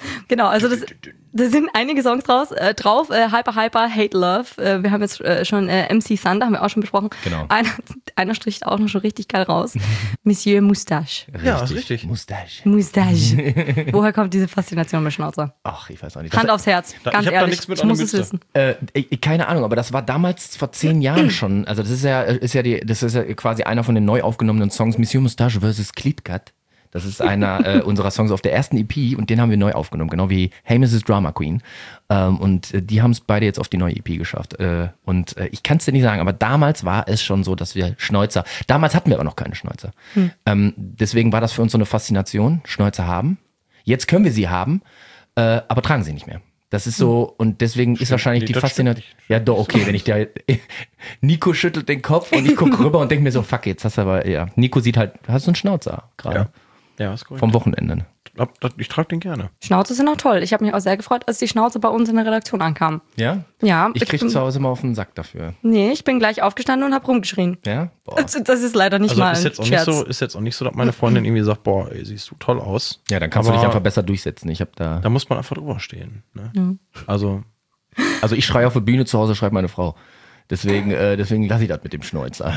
Genau, also das, da sind einige Songs draus, äh, drauf. Äh, Hyper Hyper, Hate Love. Äh, wir haben jetzt äh, schon äh, M C Thunder, haben wir auch schon besprochen. Genau. Einer, einer stricht auch noch schon richtig geil raus. Monsieur Moustache. Ja, ist richtig. Mustache. Moustache. Woher kommt diese Faszination mit Schnauzer? Ach, ich weiß auch nicht. Hand aufs Herz, Da- ganz ich hab da ehrlich. nichts mit ich an der muss es Mütze. wissen. Äh, ich- keine Ahnung, aber das war damals vor zehn Jahren schon. Also das ist ja, ist ja die, das ist ja quasi einer von den neu aufgenommenen Songs, Monsieur Moustache versus Klitkat. Das ist einer äh, unserer Songs auf der ersten E P und den haben wir neu aufgenommen, genau wie Hey Missus Drama Queen. Ähm, und äh, die haben es beide jetzt auf die neue E P geschafft. Äh, und äh, ich kann es dir nicht sagen, aber damals war es schon so, dass wir Schnäuzer, damals hatten wir aber noch keine Schnäuzer. Hm. Ähm, deswegen war das für uns so eine Faszination, Schnäuzer haben. Jetzt können wir sie haben, äh, aber tragen sie nicht mehr. Das ist so, und deswegen ist wahrscheinlich nee, die das Faszination. stimmt nicht. Ja, doch, okay, wenn ich da. Nico schüttelt den Kopf und ich gucke rüber und denke mir so, fuck, jetzt hast du aber, ja. Nico sieht halt, hast du einen Schnauzer gerade Ja. Ja, ist korrekt. vom Wochenende. Ich trage den gerne. Schnauze sind auch toll. Ich habe mich auch sehr gefreut, als die Schnauze bei uns in der Redaktion ankam. Ja? Ja, Ich krieg bin- zu Hause immer auf den Sack dafür. Nee, ich bin gleich aufgestanden und habe rumgeschrien. Ja? Boah. Das, das ist leider nicht Also mal ist ein jetzt, auch nicht Scherz. so, ist jetzt auch nicht so, dass meine Freundin irgendwie sagt, boah, ey, siehst du toll aus. Ja, dann kannst Aber du dich einfach besser durchsetzen. Ich hab da. Da muss man einfach drüber stehen. Ne? Also, Also ich schreie auf der Bühne, zu Hause schreit meine Frau. Deswegen, äh, deswegen lasse ich das mit dem Schnäuzer.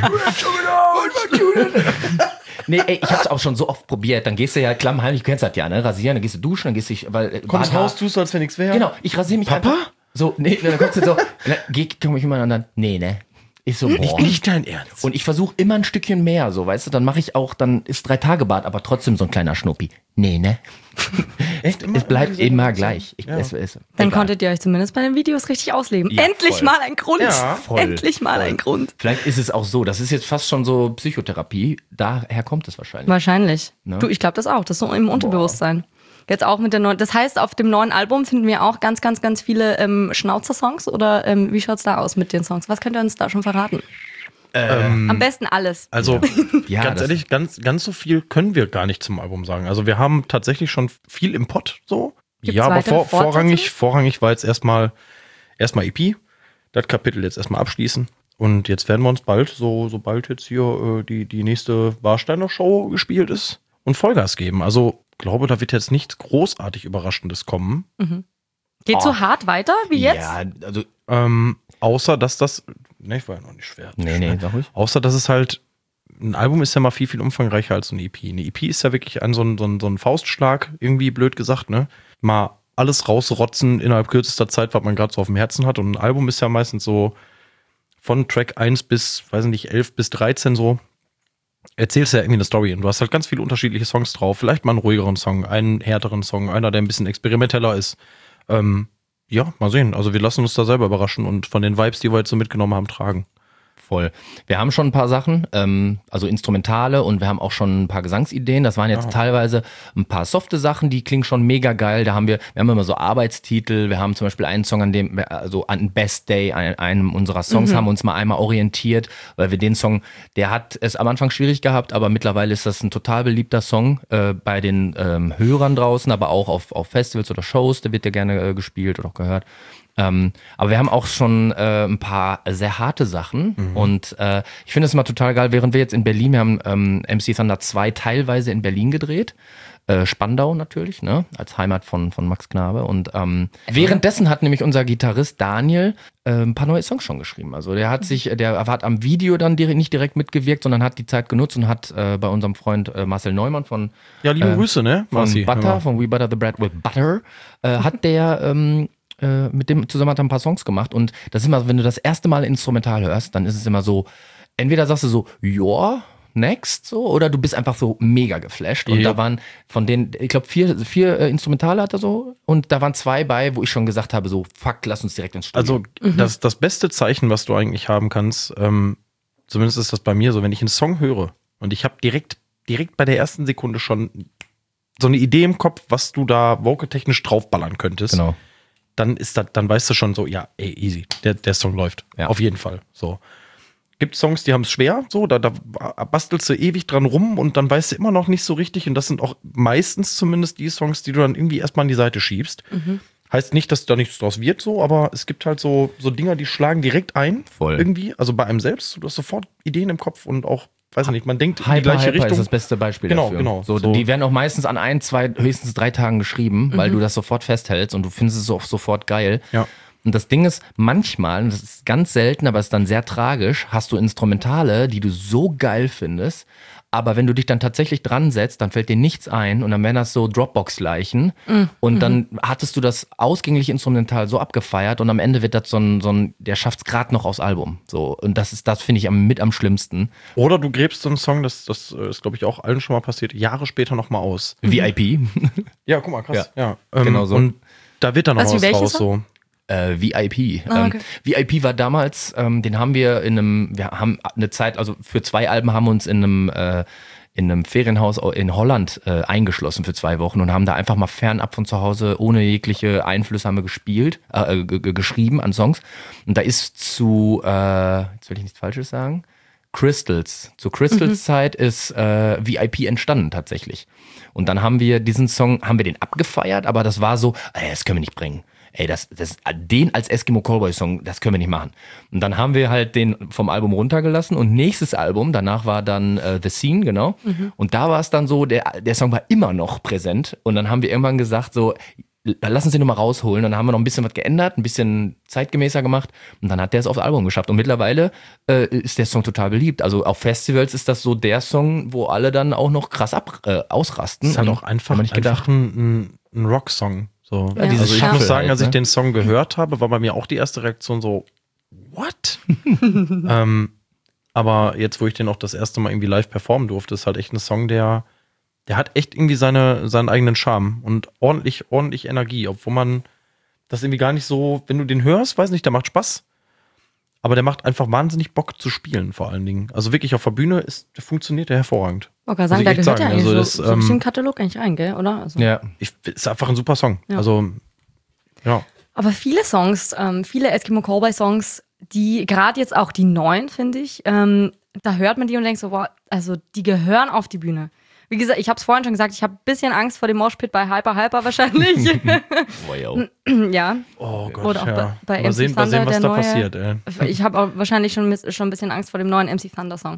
Nee, ey, ich hab's auch schon so oft probiert. Dann gehst du ja klammheimlich, du kennst das ja, ne? Rasieren, dann gehst du duschen, dann gehst du, weil äh, kommst Bart- raus, tust du, als wenn nichts wäre. Genau, ich rasiere mich Papa? einfach. So, nee, dann kommst du so, na, geh, komm ich immer an dann, nee, ne? Ich so, boah. Nicht dein Ernst. Und ich versuche immer ein Stückchen mehr, so, weißt du, dann mache ich auch, dann ist drei Tage Bad, aber trotzdem so ein kleiner Schnuppi. Nee, ne? Echt Es bleibt so immer eine- gleich. Ich, Ja. es, es, Dann egal. konntet ihr euch zumindest bei den Videos richtig ausleben. Ja, Endlich voll. mal ein Grund. Ja, voll, Endlich mal voll. ein Grund. Vielleicht ist es auch so, das ist jetzt fast schon so Psychotherapie, daher kommt es wahrscheinlich. Wahrscheinlich. Ne? Du, ich glaube das auch. Das ist so im Unterbewusstsein. Jetzt auch mit der neuen. Das heißt, auf dem neuen Album finden wir auch ganz, ganz, ganz viele ähm, Schnauzer-Songs. Oder ähm, wie schaut's da aus mit den Songs? Was könnt ihr uns da schon verraten? Am besten alles. Also, Ja, ganz das- ehrlich, ganz, ganz so viel können wir gar nicht zum Album sagen. Also, wir haben tatsächlich schon viel im Pott, so. Gibt's ja, aber weitere vor, Fortsetzungen? vorrangig, vorrangig war jetzt erstmal, erstmal E P. Das Kapitel jetzt erstmal abschließen. Und jetzt werden wir uns bald, so, sobald jetzt hier äh, die, die nächste Warsteiner Show gespielt ist, und Vollgas geben. Also, glaube, da wird jetzt nichts großartig Überraschendes kommen. Geht Oh. so hart weiter wie jetzt? Ja, also, Ähm, außer, dass das, ne, ich war ja noch nicht schwer. nee, nee, sag ruhig. Außer, dass es halt, ein Album ist ja mal viel, viel umfangreicher als eine E P. Eine E P ist ja wirklich ein, so, ein, so, ein, so ein Faustschlag, irgendwie blöd gesagt, ne? Mal alles rausrotzen innerhalb kürzester Zeit, was man gerade so auf dem Herzen hat. Und ein Album ist ja meistens so von Track eins bis, weiß ich nicht, elf bis dreizehn so. Erzählst ja irgendwie eine Story und du hast halt ganz viele unterschiedliche Songs drauf. Vielleicht mal einen ruhigeren Song, einen härteren Song, einer, der ein bisschen experimenteller ist. Ähm, ja, mal sehen. Also wir lassen uns da selber überraschen und von den Vibes, die wir jetzt so mitgenommen haben, tragen. Voll. Wir haben schon ein paar Sachen, ähm, also Instrumentale, und wir haben auch schon ein paar Gesangsideen. Das waren jetzt Ja. teilweise ein paar softe Sachen, die klingen schon mega geil. Da haben wir, wir haben immer so Arbeitstitel. Wir haben zum Beispiel einen Song, an dem, wir- also an Best Day, an einem unserer Songs, haben wir uns mal einmal orientiert, weil wir den Song, der hat es am Anfang schwierig gehabt, aber mittlerweile ist das ein total beliebter Song äh, bei den ähm, Hörern draußen, aber auch auf, auf Festivals oder Shows, der wird ja gerne äh, gespielt oder auch gehört. Ähm, aber wir haben auch schon äh, ein paar sehr harte Sachen, und äh, ich finde es immer total geil, während wir jetzt in Berlin, wir haben ähm, M C Thunder zwei teilweise in Berlin gedreht, äh, Spandau natürlich, ne, als Heimat von, von Max Knabe, und ähm, währenddessen hat nämlich unser Gitarrist Daniel äh, ein paar neue Songs schon geschrieben. Also der hat sich, der hat am Video dann direkt, nicht direkt mitgewirkt, sondern hat die Zeit genutzt und hat äh, bei unserem Freund äh, Marcel Neumann von Ja, liebe Äh, Grüße, ne? von Marci, hör Butter, mal. von We Butter the Bread with Butter, äh, hat der ähm, äh, mit dem zusammen hat er ein paar Songs gemacht, und das ist immer, wenn du das erste Mal instrumental hörst, dann ist es immer so, entweder sagst du so, ja, next, so, oder du bist einfach so mega geflasht, und Ja. da waren von denen, ich glaube, vier, vier äh, Instrumentale hat er so, und da waren zwei bei, wo ich schon gesagt habe, so, fuck, lass uns direkt ins Studio. Also das, das beste Zeichen, was du eigentlich haben kannst, ähm, zumindest ist das bei mir so, wenn ich einen Song höre und ich habe direkt, direkt bei der ersten Sekunde schon so eine Idee im Kopf, was du da vocaltechnisch draufballern könntest, genau. dann ist das, dann weißt du schon so, ja, ey, easy, der, der Song läuft. Ja. Auf jeden Fall. So. Gibt Songs, die haben es schwer, so, da, da bastelst du ewig dran rum und dann weißt du immer noch nicht so richtig, und das sind auch meistens zumindest die Songs, die du dann irgendwie erstmal an die Seite schiebst. Heißt nicht, dass da nichts draus wird, so, aber es gibt halt so, so Dinger, die schlagen direkt ein. Voll. Irgendwie, also bei einem selbst, du hast sofort Ideen im Kopf und auch weiß ich nicht, man denkt in die Hyper, gleiche Hyper Richtung. ist das beste Beispiel Genau, dafür. genau. So, So. Die werden auch meistens an ein, zwei, höchstens drei Tagen geschrieben, weil du das sofort festhältst und du findest es auch sofort geil. Ja. Und das Ding ist, manchmal, und das ist ganz selten, aber ist dann sehr tragisch, hast du Instrumentale, die du so geil findest, aber wenn du dich dann tatsächlich dran setzt, dann fällt dir nichts ein und dann wären das so Dropbox-Leichen und dann hattest du das ausgängliche Instrumental so abgefeiert und am Ende wird das so ein, so ein der schafft's gerade noch aufs Album. So, und das ist, das finde ich am, mit am schlimmsten. Oder du gräbst so einen Song, das, das ist, glaube ich, auch allen schon mal passiert, Jahre später nochmal aus. V I P. Ja, guck mal, krass. Ja, Ja, genau so. Und da wird dann noch Was, was wie welches raus. So. Äh, V I P. Ah, okay. ähm, V I P war damals, ähm, den haben wir in einem, wir haben eine Zeit, also für zwei Alben haben wir uns in einem, äh, in einem Ferienhaus in Holland äh, eingeschlossen für zwei Wochen und haben da einfach mal fernab von zu Hause, ohne jegliche Einflüsse haben wir gespielt, äh, g- g- geschrieben an Songs. Und da ist zu, äh, jetzt will ich nichts Falsches sagen, Crystals. Zu Crystals Zeit ist äh, V I P entstanden tatsächlich. Und dann haben wir diesen Song, haben wir den abgefeiert, aber das war so, ey, das können wir nicht bringen. Ey, das, das, den als Eskimo Callboy Song, das können wir nicht machen. Und dann haben wir halt den vom Album runtergelassen und nächstes Album, danach war dann äh, The Scene, genau. Und da war es dann so, der, der Song war immer noch präsent. Und dann haben wir irgendwann gesagt so, lass uns den nochmal rausholen. Und dann haben wir noch ein bisschen was geändert, ein bisschen zeitgemäßer gemacht. Und dann hat der es aufs Album geschafft. Und mittlerweile äh, ist der Song total beliebt. Also auf Festivals ist das so der Song, wo alle dann auch noch krass ab, äh, ausrasten. Das ist halt Und auch einfach, haben wir nicht einfach ein, ein Rock-Song. So. Ja, also ich Shuffle muss sagen, halt, als ich ne? den Song gehört habe, war bei mir auch die erste Reaktion so, what? ähm, aber jetzt, wo ich den auch das erste Mal irgendwie live performen durfte, ist halt echt ein Song, der, der hat echt irgendwie seine, seinen eigenen Charme und ordentlich, ordentlich Energie, obwohl man das irgendwie gar nicht so, wenn du den hörst, weiß nicht, der macht Spaß. Aber der macht einfach wahnsinnig Bock zu spielen, vor allen Dingen. Also wirklich auf der Bühne ist, der funktioniert der hervorragend. Ich wollte Muss sagen, ich da echt gehört ja sagen. eigentlich Also so, das, so ein bisschen ähm, Katalog eigentlich rein, gell, oder? Also, Ja. Ich, ist einfach ein super Song. Ja. Also, ja. Aber viele Songs, ähm, viele Eskimo Callboy Songs, die, gerade jetzt auch die neuen, finde ich, ähm, da hört man die und denkt so, wow, also die gehören auf die Bühne. Wie gesagt, ich habe es vorhin schon gesagt, ich habe ein bisschen Angst vor dem Moshpit bei Hyper Hyper wahrscheinlich. Oh, yo. Ja, Oh Gott, Oder auch ja. bei- bei mal, M C sehen, mal Thunder, sehen, was der da neue- passiert, ey. ich habe auch wahrscheinlich schon, mis- schon ein bisschen Angst vor dem neuen M C Thunder Song.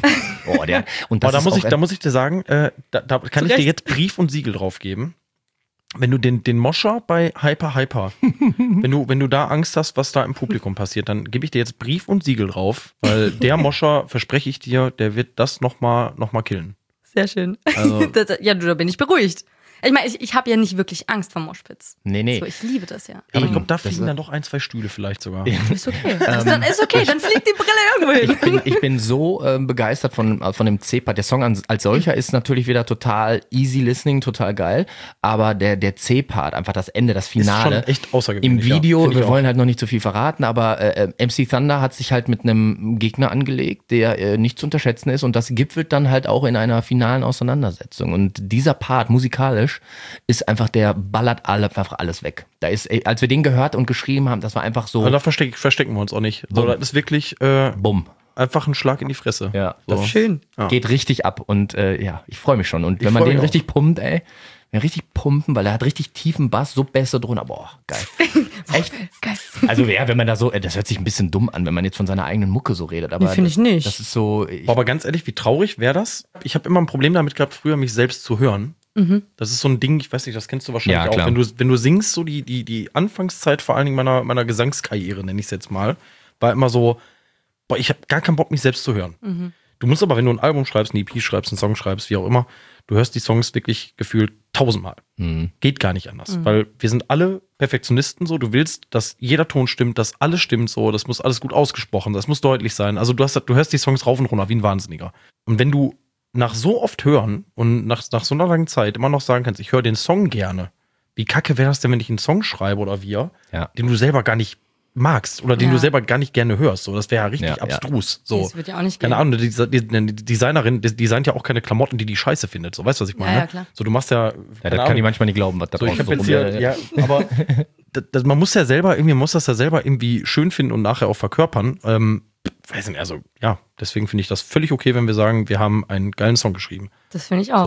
Oh, der, und Aber das da ist muss, auch ich, da muss ich dir sagen, äh, da, da kann Zu ich dir Recht. jetzt Brief und Siegel drauf geben. Wenn du den, den Moscher bei Hyper Hyper, wenn du, wenn du da Angst hast, was da im Publikum passiert, dann gebe ich dir jetzt Brief und Siegel drauf, weil der Moscher, verspreche ich dir, der wird das nochmal noch mal killen. Sehr schön. Also- das, ja, du, da bin ich beruhigt. Ich meine, ich, ich habe ja nicht wirklich Angst vor Moshpits. Nee, nee. So, ich liebe das ja. Aber ich Eben, glaube, da das fliegen ist- dann doch ein, zwei Stühle vielleicht sogar. Ist okay. Ist dann ist okay, dann fliegt die Brille irgendwo hin. Ich bin, ich bin so ähm, begeistert von, von dem C-Part. Der Song an, als solcher ist natürlich wieder total easy listening, total geil. Aber der, der C-Part, einfach das Ende, das Ist Finale. schon echt außergewöhnlich. Im Video, ja, find ich wir auch. wollen halt noch nicht zu viel verraten, aber äh, M C Thunder hat sich halt mit einem Gegner angelegt, der äh, nicht zu unterschätzen ist und das gipfelt dann halt auch in einer finalen Auseinandersetzung. Und dieser Part musikalisch ist einfach, der ballert alle, einfach alles weg. Da ist, ey, als wir den gehört und geschrieben haben, das war einfach so, Aber da versteck, verstecken wir uns auch nicht. So, das ist wirklich äh, bumm. einfach ein Schlag in die Fresse. Ja, so. das Schön. Ja. geht richtig ab und äh, ja, ich freue mich schon. Und Ich wenn man freu den mich auch. richtig pumpt, ey, wenn wir richtig pumpen, weil er hat richtig tiefen Bass, so Bässe drunter, boah, geil. Echt? Geil. Also ja, wenn man da so, äh, das hört sich ein bisschen dumm an, wenn man jetzt von seiner eigenen Mucke so redet, aber Nee, find ich das- nicht. Das ist so, ich, Boah, aber ganz ehrlich, wie traurig wäre das? Ich habe immer ein Problem damit gehabt, früher mich selbst zu hören. Das ist so ein Ding, ich weiß nicht, das kennst du wahrscheinlich Ja, auch. klar. Wenn du, wenn du singst, so die, die, die Anfangszeit vor allen Dingen meiner, meiner Gesangskarriere, nenne ich es jetzt mal, war immer so, boah, ich habe gar keinen Bock, mich selbst zu hören. Du musst aber, wenn du ein Album schreibst, eine E P schreibst, einen Song schreibst, wie auch immer, du hörst die Songs wirklich gefühlt tausendmal. Mhm. Geht gar nicht anders, weil wir sind alle Perfektionisten so. Du willst, dass jeder Ton stimmt, dass alles stimmt so, das muss alles gut ausgesprochen, das muss deutlich sein. Also du, hast, du hörst die Songs rauf und runter wie ein Wahnsinniger. Und wenn du nach so oft hören und nach, nach so einer langen Zeit immer noch sagen kannst, ich höre den Song gerne, wie kacke wäre das denn, wenn ich einen Song schreibe oder wir, Ja. den du selber gar nicht magst oder den Ja. du selber gar nicht gerne hörst. So, das wäre ja richtig Ja, ja. abstrus. So. Das wird ja auch nicht Keine gehen. Ahnung, die, die, die Designerin die designt ja auch keine Klamotten, die die scheiße findet. So, weißt du, was ich meine? Ja, ja, klar. So, du machst ja. ja, keine das kann Ahnung. die manchmal nicht glauben, was da So, ich draußen habe jetzt so hier, ja, aber das, das, man muss ja selber, irgendwie muss das ja selber irgendwie schön finden und nachher auch verkörpern. Ähm, weiß nicht, also, ja, deswegen finde ich das völlig okay, wenn wir sagen, wir haben einen geilen Song geschrieben. Das finde ich auch. So.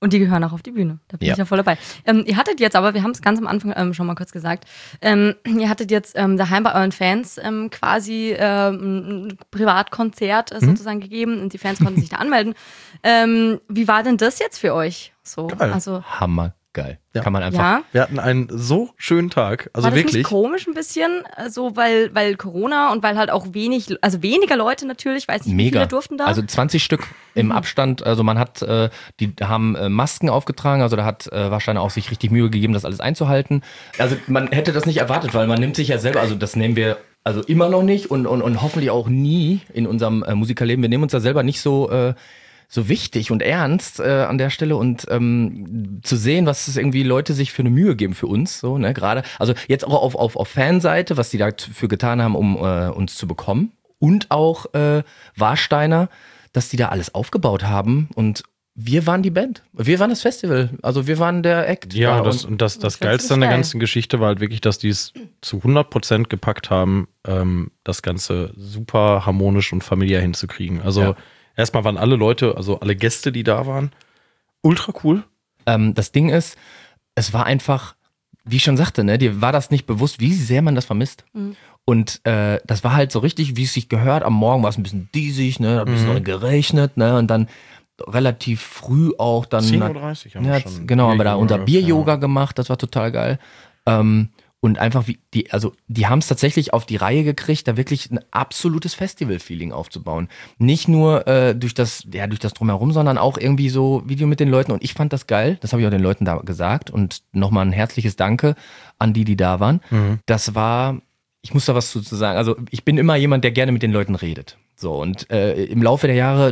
Und die gehören auch auf die Bühne. Da bin Ja. ich ja voll dabei. Ähm, ihr hattet jetzt aber, wir haben es ganz am Anfang ähm, schon mal kurz gesagt, ähm, ihr hattet jetzt ähm, daheim bei euren Fans ähm, quasi ähm, ein Privatkonzert äh, sozusagen gegeben und die Fans konnten sich da anmelden. Ähm, wie war denn das jetzt für euch? So, Geil. also Hammergeil. Ja. Kann man einfach. ja. Wir hatten einen so schönen Tag. Also War das wirklich. nicht komisch ein bisschen, so weil, weil Corona und weil halt auch wenig, also weniger Leute natürlich, weiß nicht, wie Mega. viele durften da? Also zwanzig Stück im Abstand. Also man hat, äh, die haben äh, Masken aufgetragen. Also da hat äh, wahrscheinlich auch sich richtig Mühe gegeben, das alles einzuhalten. Also man hätte das nicht erwartet, weil man nimmt sich ja selber, also das nehmen wir also immer noch nicht und, und, und hoffentlich auch nie in unserem äh, Musikerleben. Wir nehmen uns ja selber nicht so... Äh, so wichtig und ernst äh, an der Stelle und ähm, zu sehen, was es irgendwie Leute sich für eine Mühe geben für uns, so, ne, gerade, also jetzt auch auf, auf, auf Fanseite, was die dafür getan haben, um äh, uns zu bekommen und auch äh, Warsteiner, dass die da alles aufgebaut haben und wir waren die Band, wir waren das Festival, also wir waren der Act. Ja, da das, und und das, das Das war Geilste ziemlich an der geil. ganzen Geschichte war halt wirklich, dass die es zu hundert Prozent gepackt haben, ähm, das Ganze super harmonisch und familiär hinzukriegen. Also Ja. erstmal waren alle Leute, also alle Gäste, die da waren, ultra cool. Ähm, das Ding ist, es war einfach, wie ich schon sagte, ne, dir war das nicht bewusst, wie sehr man das vermisst. Mhm. Und äh, das war halt so richtig, wie es sich gehört. Am Morgen war es ein bisschen diesig, ne, ein bisschen Mhm. geregnet, ne, und dann relativ früh auch dann. zehn Uhr dreißig haben wir Ja, schon genau, haben wir da unser Bier-Yoga, Bier-Yoga ja. gemacht, das war total geil. Ähm, und einfach wie die, also die haben es tatsächlich auf die Reihe gekriegt, da wirklich ein absolutes Festival-Feeling aufzubauen. Nicht nur äh, durch das, ja, durch das Drumherum, sondern auch irgendwie so Video mit den Leuten. Und ich fand das geil, das habe ich auch den Leuten da gesagt. Und nochmal ein herzliches Danke an die, die da waren. Mhm. Das war, ich muss da was zu zu sagen. Also ich bin immer jemand, der gerne mit den Leuten redet. So, und äh, im Laufe der Jahre,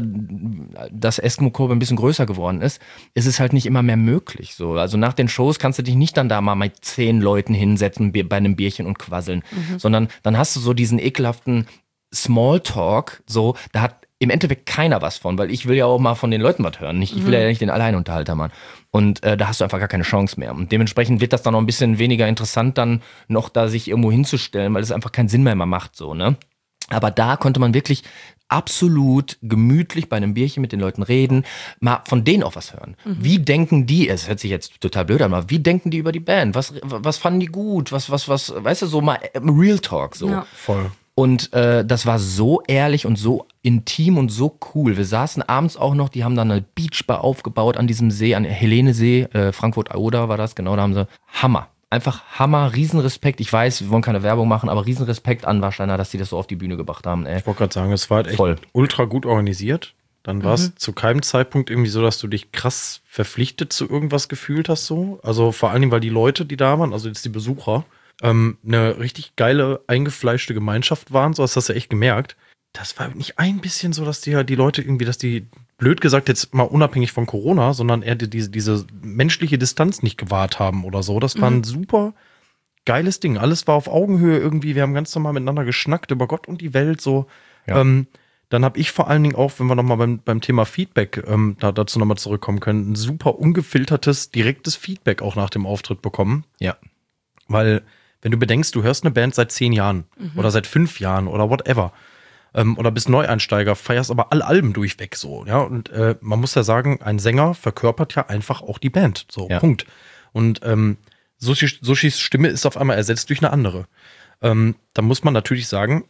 dass Eskimo Cowboy ein bisschen größer geworden ist, ist es halt nicht immer mehr möglich. So, also nach den Shows kannst du dich nicht dann da mal mit zehn Leuten hinsetzen bei einem Bierchen und quasseln, sondern dann hast du so diesen ekelhaften Smalltalk, so, da hat im Endeffekt keiner was von, weil ich will ja auch mal von den Leuten was hören. Nicht, ich will ja nicht den Alleinunterhalter machen. Und äh, da hast du einfach gar keine Chance mehr. Und dementsprechend wird das dann noch ein bisschen weniger interessant, dann noch da sich irgendwo hinzustellen, weil es einfach keinen Sinn mehr immer macht, so, ne? Aber da konnte man wirklich absolut gemütlich bei einem Bierchen mit den Leuten reden, mal von denen auch was hören. Wie denken die, es hört sich jetzt total blöd an, aber wie denken die über die Band? Was, was fanden die gut? Was, was, was, weißt du, so mal Real Talk so. Ja. Voll. Und äh, das war so ehrlich und so intim und so cool. Wir saßen abends auch noch, die haben dann eine Beachbar aufgebaut an diesem See, an Helene-See, äh, Frankfurt-Oder war das, genau, da haben sie Hammer. Einfach Hammer, Riesenrespekt. Ich weiß, wir wollen keine Werbung machen, aber Riesenrespekt an Warsteiner, dass die das so auf die Bühne gebracht haben. Ey. Ich wollte gerade sagen, es war halt echt Voll. ultra gut organisiert. Dann war es zu keinem Zeitpunkt irgendwie so, dass du dich krass verpflichtet zu irgendwas gefühlt hast so. Also vor allen Dingen, weil die Leute, die da waren, also jetzt die Besucher, ähm, eine richtig geile, eingefleischte Gemeinschaft waren. So, das hast du echt gemerkt. Das war nicht ein bisschen so, dass die halt die Leute irgendwie, dass die, blöd gesagt, jetzt mal unabhängig von Corona, sondern eher die, diese, diese menschliche Distanz nicht gewahrt haben oder so. Das war ein super geiles Ding. Alles war auf Augenhöhe irgendwie. Wir haben ganz normal miteinander geschnackt über Gott und die Welt so. Ja. Ähm, dann habe ich vor allen Dingen auch, wenn wir nochmal beim, beim Thema Feedback ähm, da, dazu nochmal zurückkommen können, ein super ungefiltertes, direktes Feedback auch nach dem Auftritt bekommen. Ja. Weil, wenn du bedenkst, du hörst eine Band seit zehn Jahren oder seit fünf Jahren oder whatever ähm, oder bist Neueinsteiger, feierst aber alle Alben durchweg so, ja. Und äh, man muss ja sagen, ein Sänger verkörpert ja einfach auch die Band. So, Ja. Punkt. Und ähm, Sushi, Sushis Stimme ist auf einmal ersetzt durch eine andere. Ähm, da muss man natürlich sagen,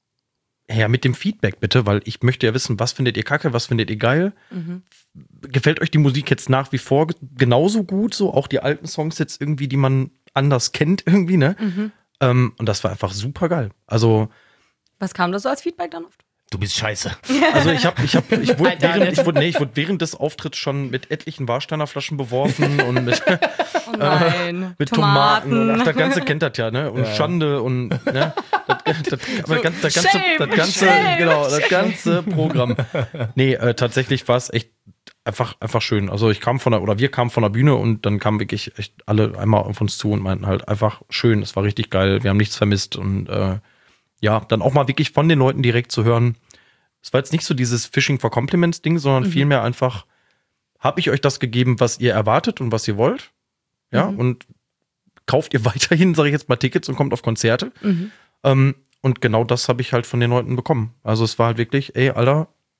her mit dem Feedback bitte, weil ich möchte ja wissen, was findet ihr kacke, was findet ihr geil? Gefällt euch die Musik jetzt nach wie vor ge- genauso gut, so auch die alten Songs jetzt irgendwie, die man anders kennt irgendwie, ne? Ähm, und das war einfach super geil. Also, Was kam da so als Feedback dann oft? Du bist scheiße. also ich habe, ich habe, ich wurde Alter, während, Alter. ich wurde, nee, ich wurde während des Auftritts schon mit etlichen Warsteiner Flaschen beworfen und mit, Oh nein. mit Tomaten. und ach, das Ganze kennt das ja, ne? Und Schande und ne? Das, das, aber das, ganze- das ganze, Shame, das ganze, shame, genau, das ganze Programm. Nee, äh, tatsächlich war es echt einfach, einfach schön. Also ich kam von der, oder wir kamen von der Bühne und dann kamen wirklich echt alle einmal auf uns zu und meinten halt einfach schön, es war richtig geil, wir haben nichts vermisst und äh, ja, dann auch mal wirklich von den Leuten direkt zu hören. Es war jetzt nicht so dieses Fishing for Compliments Ding, sondern vielmehr einfach, habe ich euch das gegeben, was ihr erwartet und was ihr wollt? Ja, und kauft ihr weiterhin, sage ich jetzt mal, Tickets und kommt auf Konzerte? Ähm, und genau das habe ich halt von den Leuten bekommen. Also es war halt wirklich, ey, Alter,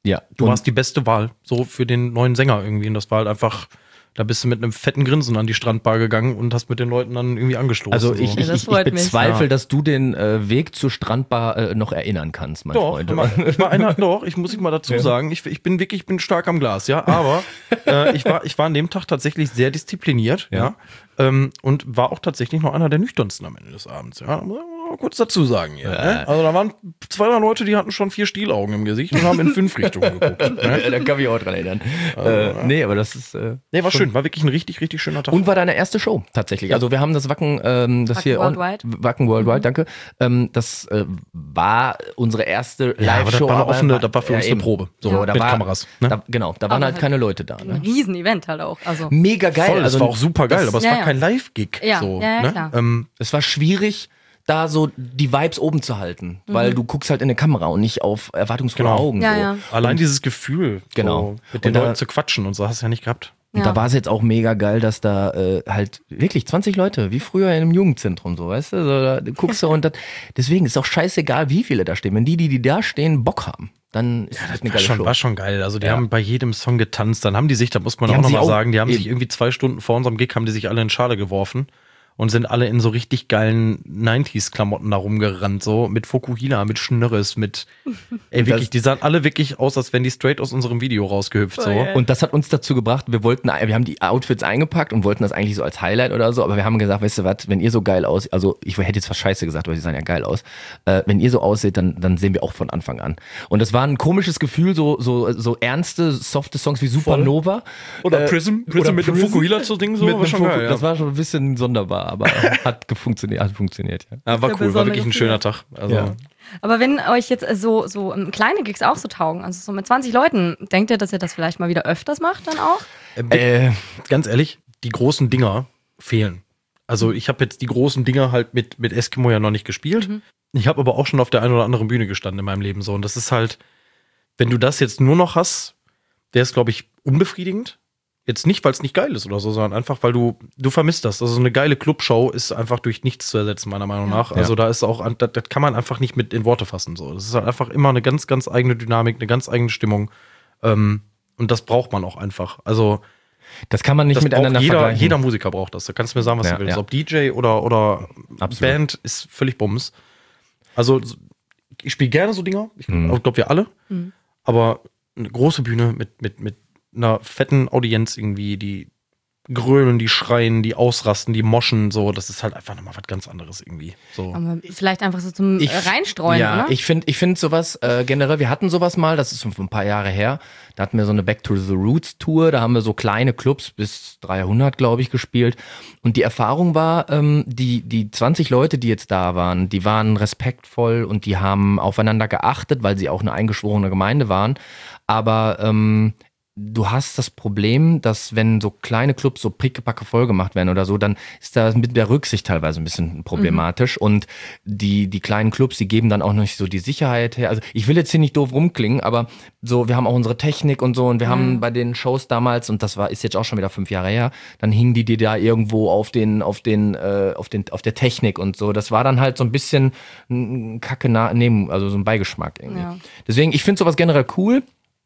Ja. Du Und warst die beste Wahl, so für den neuen Sänger irgendwie. Und das war halt einfach, da bist du mit einem fetten Grinsen an die Strandbar gegangen und hast mit den Leuten dann irgendwie angestoßen. Also so. ich, ich, Das ich, ich freut mich. bezweifle, Ja. dass du den äh, Weg zur Strandbar äh, noch erinnern kannst, mein Doch, Freund. mal, ich war einer, doch, ich muss ich mal dazu Ja. sagen, ich, ich bin wirklich, ich bin stark am Glas, ja, aber äh, ich, war, ich war an dem Tag tatsächlich sehr diszipliniert, ja, Ja. ähm, und war auch tatsächlich noch einer der nüchternsten am Ende des Abends, ja, muss ich mal kurz dazu sagen, hier, Ja. ne? Also da waren zwei, drei Leute, die hatten schon vier Stielaugen im Gesicht und haben in fünf Richtungen geguckt. Ne? Ja, da kann ich auch dran erinnern. äh, nee, aber das ist... Äh, Nee, war schon- schön, war wirklich ein richtig, richtig schöner Tag. Und war deine erste Show tatsächlich. Also wir haben das Wacken, ähm, das Wacken hier on- Worldwide. Wacken Worldwide, danke. Ähm, das äh, war unsere erste ja, aber das Live-Show. war eine offene, das war für ja, uns eine eben. Probe, so So, da mit war, Kameras. Ne? Da, genau, da waren Aber halt halt keine Leute da. Ein Ne? Riesen-Event halt auch. Also, Mega geil. Voll, also das war auch super geil, das- aber es ja, war ja. kein Live-Gig. Ja, so, ja, ja, ne? klar. Ähm, Es war schwierig, da so die Vibes oben zu halten, weil du guckst halt in eine Kamera und nicht auf erwartungsvolle Genau. Augen. Ja, so. ja. Allein dieses Gefühl, Genau. so mit den Und da- Leuten zu quatschen und so hast du ja nicht gehabt. Und Ja. da war es jetzt auch mega geil, dass da äh, halt wirklich zwanzig Leute, wie früher in einem Jugendzentrum, so, weißt du? So, da guckst du und das, deswegen ist auch scheißegal, wie viele da stehen. Wenn die, die, die da stehen, Bock haben, dann ist das eine War geile schon, Show. war schon geil. Also die Ja. haben bei jedem Song getanzt. Dann haben die sich, da muss man Die auch haben sich nochmal auch- sagen, die haben sich eben. irgendwie zwei Stunden vor unserem Gig, haben die sich alle in Schale geworfen und sind alle in so richtig geilen neunziger-Klamotten da rumgerannt, so mit Fokuhila, mit Schnörres, mit, ey wirklich, Das- die sahen alle wirklich aus, als wären die straight aus unserem Video rausgehüpft, so. geil. Und das hat uns dazu gebracht, wir wollten, wir haben die Outfits eingepackt und wollten das eigentlich so als Highlight oder so, aber wir haben gesagt, weißt du was, wenn ihr so geil aussieht, also ich hätte jetzt was Scheiße gesagt, aber sie sahen ja geil aus, äh, wenn ihr so aussieht, dann, dann sehen wir auch von Anfang an. Und das war ein komisches Gefühl, so, so, so ernste, softe Songs wie Supernova. Oder Äh, Prism, Prism oder mit dem Prism. Fukuhila zu Ding, so, Mit war einem schon Foku- geil, ja. Das war schon ein bisschen sonderbar, aber hat funktioniert, hat funktioniert, ja. Ja, war Der cool, war besondere wirklich ein Gefühl. schöner Tag. Also, Ja. Aber wenn euch jetzt äh, so, so ähm, kleine Gigs auch so taugen, also so mit zwanzig Leuten, denkt ihr, dass ihr das vielleicht mal wieder öfters macht dann auch? äh, ganz ehrlich, die großen Dinger fehlen. Also ich habe jetzt die großen Dinger halt mit, mit Eskimo ja noch nicht gespielt. Ich habe aber auch schon auf der einen oder anderen Bühne gestanden in meinem Leben so. Und das ist halt, wenn du das jetzt nur noch hast, wäre es, glaube ich, unbefriedigend. Jetzt nicht, weil es nicht geil ist oder so, sondern einfach, weil du, du vermisst das. Also eine geile Clubshow ist einfach durch nichts zu ersetzen, meiner Meinung nach. Also Ja. da ist auch, das, das kann man einfach nicht mit in Worte fassen. So. Das ist halt einfach immer eine ganz, ganz eigene Dynamik, eine ganz eigene Stimmung. Ähm, und das braucht man auch einfach. Also Das kann man nicht das miteinander braucht jeder, vergleichen. jeder Musiker braucht das. Da kannst du mir sagen, was Ja, du willst. ja. Ob D J oder, oder Absolut. Band ist völlig Bums. Also ich spiele gerne so Dinger. Ich Mhm. glaube, wir alle. Aber eine große Bühne mit, mit, mit einer fetten Audienz irgendwie, die grölen, die schreien, die ausrasten, die moschen, so, das ist halt einfach nochmal was ganz anderes irgendwie. So. Aber vielleicht einfach so zum Ich- äh, Reinstreuen, ja, oder? ich finde ich find sowas äh, generell, wir hatten sowas mal, das ist schon ein paar Jahre her, da hatten wir so eine Back to the Roots Tour, da haben wir so kleine Clubs bis dreihundert, glaube ich, gespielt und die Erfahrung war, ähm, die, die zwanzig Leute, die jetzt da waren, die waren respektvoll und die haben aufeinander geachtet, weil sie auch eine eingeschworene Gemeinde waren, aber ähm, du hast das Problem, dass wenn so kleine Clubs so pickepacke voll gemacht werden oder so, dann ist das mit der Rücksicht teilweise ein bisschen problematisch und die, die kleinen Clubs, die geben dann auch nicht so die Sicherheit her. Also ich will jetzt hier nicht doof rumklingen, aber so, wir haben auch unsere Technik und so und wir haben bei den Shows damals, und das war, ist jetzt auch schon wieder fünf Jahre her, dann hingen die dir da irgendwo auf den, auf den, äh, auf den, auf der Technik und so. Das war dann halt so ein bisschen ein Kacke neben, also so ein Beigeschmack irgendwie. Ja. Deswegen, ich finde sowas generell cool.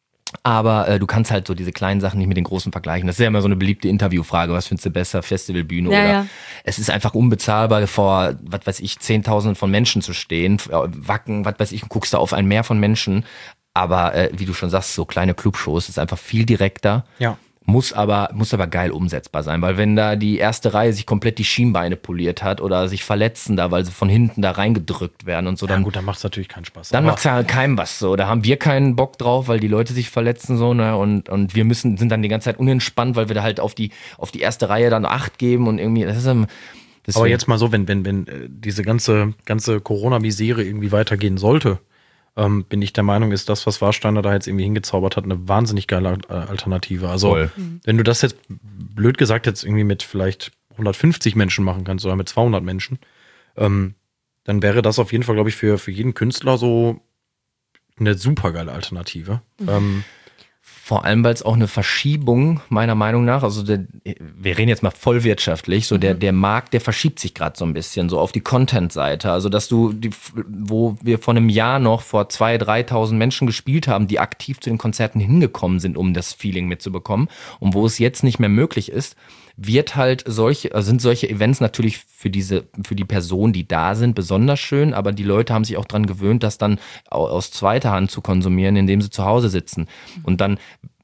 Aber äh, du kannst halt so diese kleinen Sachen nicht mit den großen vergleichen. Das ist ja immer so eine beliebte Interviewfrage. Was findest du besser, Festivalbühne Ja, oder? ja. Es ist einfach unbezahlbar, vor, was weiß ich, Zehntausenden von Menschen zu stehen, f- äh, Wacken, was weiß ich, und guckst da auf ein Meer von Menschen. Aber äh, wie du schon sagst, so kleine Clubshows ist einfach viel direkter. Ja. Muss aber, muss aber geil umsetzbar sein, weil wenn da die erste Reihe sich komplett die Schienbeine poliert hat oder sich verletzen da, weil sie von hinten da reingedrückt werden und so, Ja dann, gut, dann macht es natürlich keinen Spaß. dann Aber- macht's ja keinem was so. Da haben wir keinen Bock drauf, weil die Leute sich verletzen so, ne? Und, und wir müssen, sind dann die ganze Zeit unentspannt, weil wir da halt auf die, auf die erste Reihe dann Acht geben und irgendwie, das ist ähm, deswegen- Aber jetzt mal so, wenn, wenn, wenn äh, diese ganze, ganze Corona-Misere irgendwie weitergehen sollte, ähm, bin ich der Meinung, ist das, was Warsteiner da jetzt irgendwie hingezaubert hat, eine wahnsinnig geile äh, Alternative. Also, Voll. wenn du das jetzt, blöd gesagt, jetzt irgendwie mit vielleicht hundertfünfzig Menschen machen kannst oder mit zweihundert Menschen, ähm, dann wäre das auf jeden Fall, glaube ich, für, für jeden Künstler so eine super geile Alternative. Ähm, Vor allem, weil es auch eine Verschiebung meiner Meinung nach, also der, wir reden jetzt mal vollwirtschaftlich, so der, der Markt, der verschiebt sich gerade so ein bisschen, so auf die Content-Seite. Also dass du, die, wo wir vor einem Jahr noch vor zweitausend, dreitausend Menschen gespielt haben, die aktiv zu den Konzerten hingekommen sind, um das Feeling mitzubekommen und wo es jetzt nicht mehr möglich ist, wird halt solche, sind solche Events natürlich für diese, für die Personen, die da sind, besonders schön, aber die Leute haben sich auch dran gewöhnt, das dann aus zweiter Hand zu konsumieren, indem sie zu Hause sitzen. Und dann,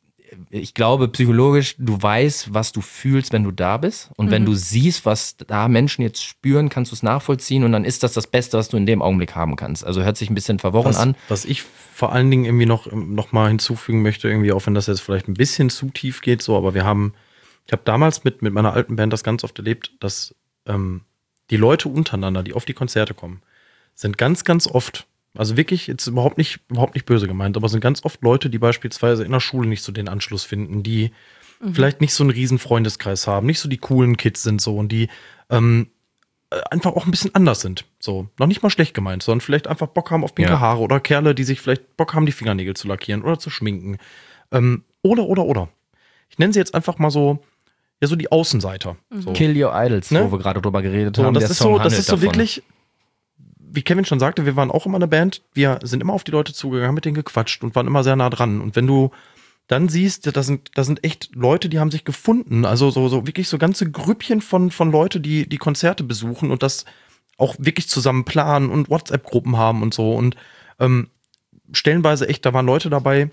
ich glaube, psychologisch, du weißt, was du fühlst, wenn du da bist. Und mhm. wenn du siehst, was da Menschen jetzt spüren, kannst du es nachvollziehen und dann ist das das Beste, was du in dem Augenblick haben kannst. Also hört sich ein bisschen verworren was, an. Was ich vor allen Dingen irgendwie noch, noch mal hinzufügen möchte, irgendwie, auch wenn das jetzt vielleicht ein bisschen zu tief geht, so, aber wir haben Ich habe damals mit, mit meiner alten Band das ganz oft erlebt, dass ähm, die Leute untereinander, die auf die Konzerte kommen, sind ganz, ganz oft, also wirklich jetzt überhaupt nicht, überhaupt nicht böse gemeint, aber sind ganz oft Leute, die beispielsweise in der Schule nicht so den Anschluss finden, die mhm. vielleicht nicht so einen riesen Freundeskreis haben, nicht so die coolen Kids sind so und die ähm, einfach auch ein bisschen anders sind. So, noch nicht mal schlecht gemeint, sondern vielleicht einfach Bock haben auf pinke Ja. Haare oder Kerle, die sich vielleicht Bock haben, die Fingernägel zu lackieren oder zu schminken. Ähm, oder, oder, oder. Ich nenne sie jetzt einfach mal so, ja, so die Außenseiter. Mhm. So. Kill Your Idols, Ne? wo wir gerade drüber geredet So, haben. das Der ist Song so, das handelt ist so davon. wirklich, wie Kevin schon sagte, wir waren auch immer eine Band, wir sind immer auf die Leute zugegangen, haben mit denen gequatscht und waren immer sehr nah dran. Und wenn du dann siehst, da sind, da sind echt Leute, die haben sich gefunden, also so, so wirklich so ganze Grüppchen von, von Leute, die die Konzerte besuchen und das auch wirklich zusammen planen und WhatsApp-Gruppen haben und so. Und ähm, stellenweise echt, da waren Leute dabei,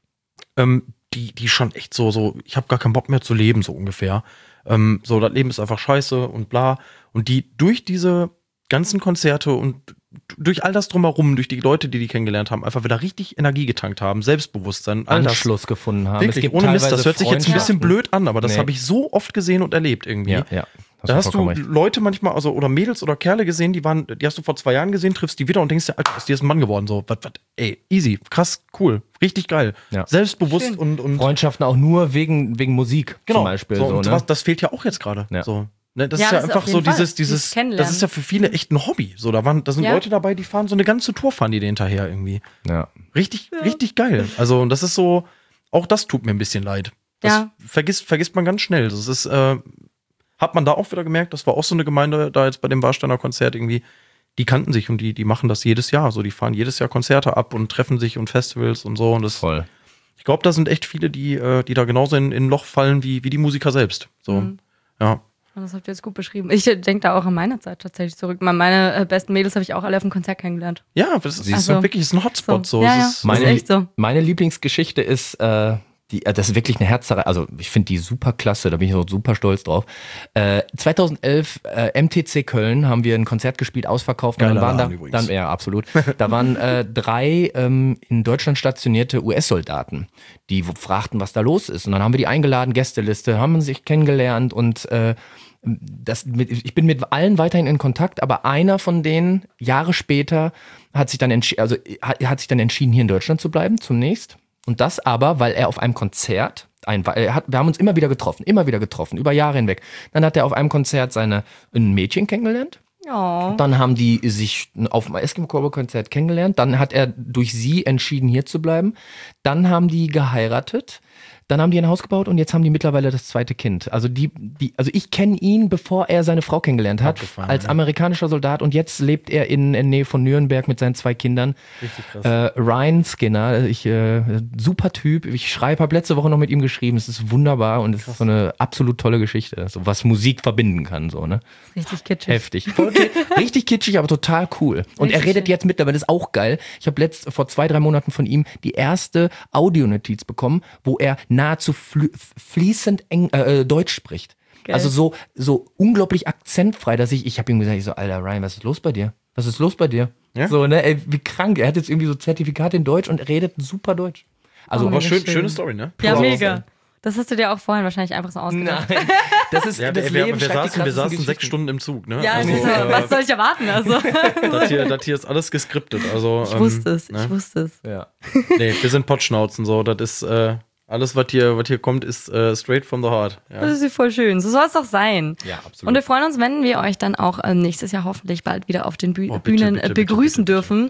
ähm, die, die schon echt so, so, ich habe gar keinen Bock mehr zu leben, so ungefähr. Ähm, so, das Leben ist einfach scheiße und bla. Und die durch diese ganzen Konzerte und durch all das drumherum, durch die Leute, die die kennengelernt haben, einfach wieder richtig Energie getankt haben, Selbstbewusstsein, all das. Anschluss gefunden haben. Wirklich, Es gibt ohne Mist, das teilweise hört sich jetzt ein bisschen Freundschaften. blöd an, aber das Nee. habe ich so oft gesehen und erlebt irgendwie. Ja, ja. Da hast du vollkommen recht. Leute manchmal, also oder Mädels oder Kerle gesehen, die waren, die hast du vor zwei Jahren gesehen, triffst die wieder und denkst dir, Alter, aus dir ist ein Mann geworden. So, was, was, ey, easy, krass, cool, richtig geil. Ja. Selbstbewusst Schön. und, und Freundschaften auch nur wegen, wegen Musik genau, zum Beispiel. so, So, und ne? was, das fehlt ja auch jetzt gerade. Ja. So. Ne, das Ja, ist ja das ist einfach auf so jeden Fall. dieses, Dieses dieses, Kennenlernen. das ist ja für viele echt ein Hobby. So, da waren, da sind Ja. Leute dabei, die fahren so eine ganze Tour, fahren die dir hinterher irgendwie. Ja. Richtig, richtig geil. Also, und das ist so, auch das tut mir ein bisschen leid. Das Ja. vergisst, vergisst man ganz schnell. Das ist, äh, hat man da auch wieder gemerkt, das war auch so eine Gemeinde da jetzt bei dem Warsteiner Konzert irgendwie, die kannten sich und die, die machen das jedes Jahr. So, die fahren jedes Jahr Konzerte ab und treffen sich und Festivals und so. Und das, Voll. ich glaube, da sind echt viele, die, äh, die da genauso in, in ein Loch fallen wie, wie die Musiker selbst. So, Mhm. ja. Das habt ihr jetzt gut beschrieben. Ich denke da auch an meine Zeit tatsächlich zurück. Meine äh, besten Mädels habe ich auch alle auf dem Konzert kennengelernt. Ja, das ist Also, so wirklich ist ein Hotspot. So. Ja, Es ja. ist, Meine, ist echt so. meine Lieblingsgeschichte ist, äh, die, äh, das ist wirklich eine Herzzerreißende, also ich finde die super klasse, da bin ich auch super stolz drauf. Äh, zweitausendelf äh, M T C Köln haben wir ein Konzert gespielt, ausverkauft. Und Geiler dann waren Laden da, übrigens. dann, ja, absolut. Da waren äh, drei ähm, in Deutschland stationierte U S-Soldaten, die w- fragten, was da los ist. Und dann haben wir die eingeladen, Gästeliste, haben sich kennengelernt und äh, das, mit, ich bin mit allen weiterhin in Kontakt, aber einer von denen Jahre später hat sich dann entschieden, also hat, hat sich dann entschieden, hier in Deutschland zu bleiben zunächst. Und das aber, weil er auf einem Konzert, ein, er hat, wir haben uns immer wieder getroffen, immer wieder getroffen, über Jahre hinweg. Dann hat er auf einem Konzert seine ein Mädchen kennengelernt. Oh. Dann haben die sich auf dem Eskimo-Konzert kennengelernt. Dann hat er durch sie entschieden, hier zu bleiben. Dann haben die geheiratet. Dann haben die ein Haus gebaut und jetzt haben die mittlerweile das zweite Kind. Also die, die, also ich kenne ihn, bevor er seine Frau kennengelernt hat, Abgefahren, als ja. amerikanischer Soldat und jetzt lebt er in, in Nähe von Nürnberg mit seinen zwei Kindern. Richtig krass. Äh, Ryan Skinner, ich, äh, super Typ. Ich schreibe, habe letzte Woche noch mit ihm geschrieben. Es ist wunderbar und es ist so eine absolut tolle Geschichte, so was Musik verbinden kann, so ne. Richtig kitschig. Heftig. Voll ki- richtig kitschig, aber total cool. Und er Richtig redet schön. jetzt mittlerweile, das ist auch geil. Ich habe letzt vor zwei, drei Monaten von ihm die erste Audionotiz bekommen, wo er nahezu flü- fließend Eng, äh, Deutsch spricht. Geil. Also so, so unglaublich akzentfrei, dass ich, ich habe ihm gesagt, ich so, Alter Ryan, was ist los bei dir? Was ist los bei dir? Ja? So, ne, ey, wie krank. Er hat jetzt irgendwie so Zertifikat in Deutsch und redet super Deutsch. Also, Oh, Aber mega schön, schön. schöne Story, ne? Ja, Also, mega. Das hast du dir auch vorhin wahrscheinlich einfach so ausgedacht. nein, das ist Ja, das wir, wir, Leben wir, schreibt die saßen, wir krassesten saßen sechs Geschichten. Stunden im Zug, ne? Ja, also, also, äh, was soll ich erwarten? Also, das, hier, das hier ist alles geskriptet. Also, ich wusste es, ähm, ich ne? wusste es. Ja. Nee, wir sind Potschnauzen, so. Das ist, äh, alles, was hier, was hier kommt, ist äh, straight from the heart. Ja. Das ist voll schön. So soll es doch sein. Ja, absolut. Und wir freuen uns, wenn wir euch dann auch ähm, nächstes Jahr hoffentlich bald wieder auf den Bü Oh, bitte, Bühnen bitte, äh, bitte, begrüßen bitte, bitte. dürfen.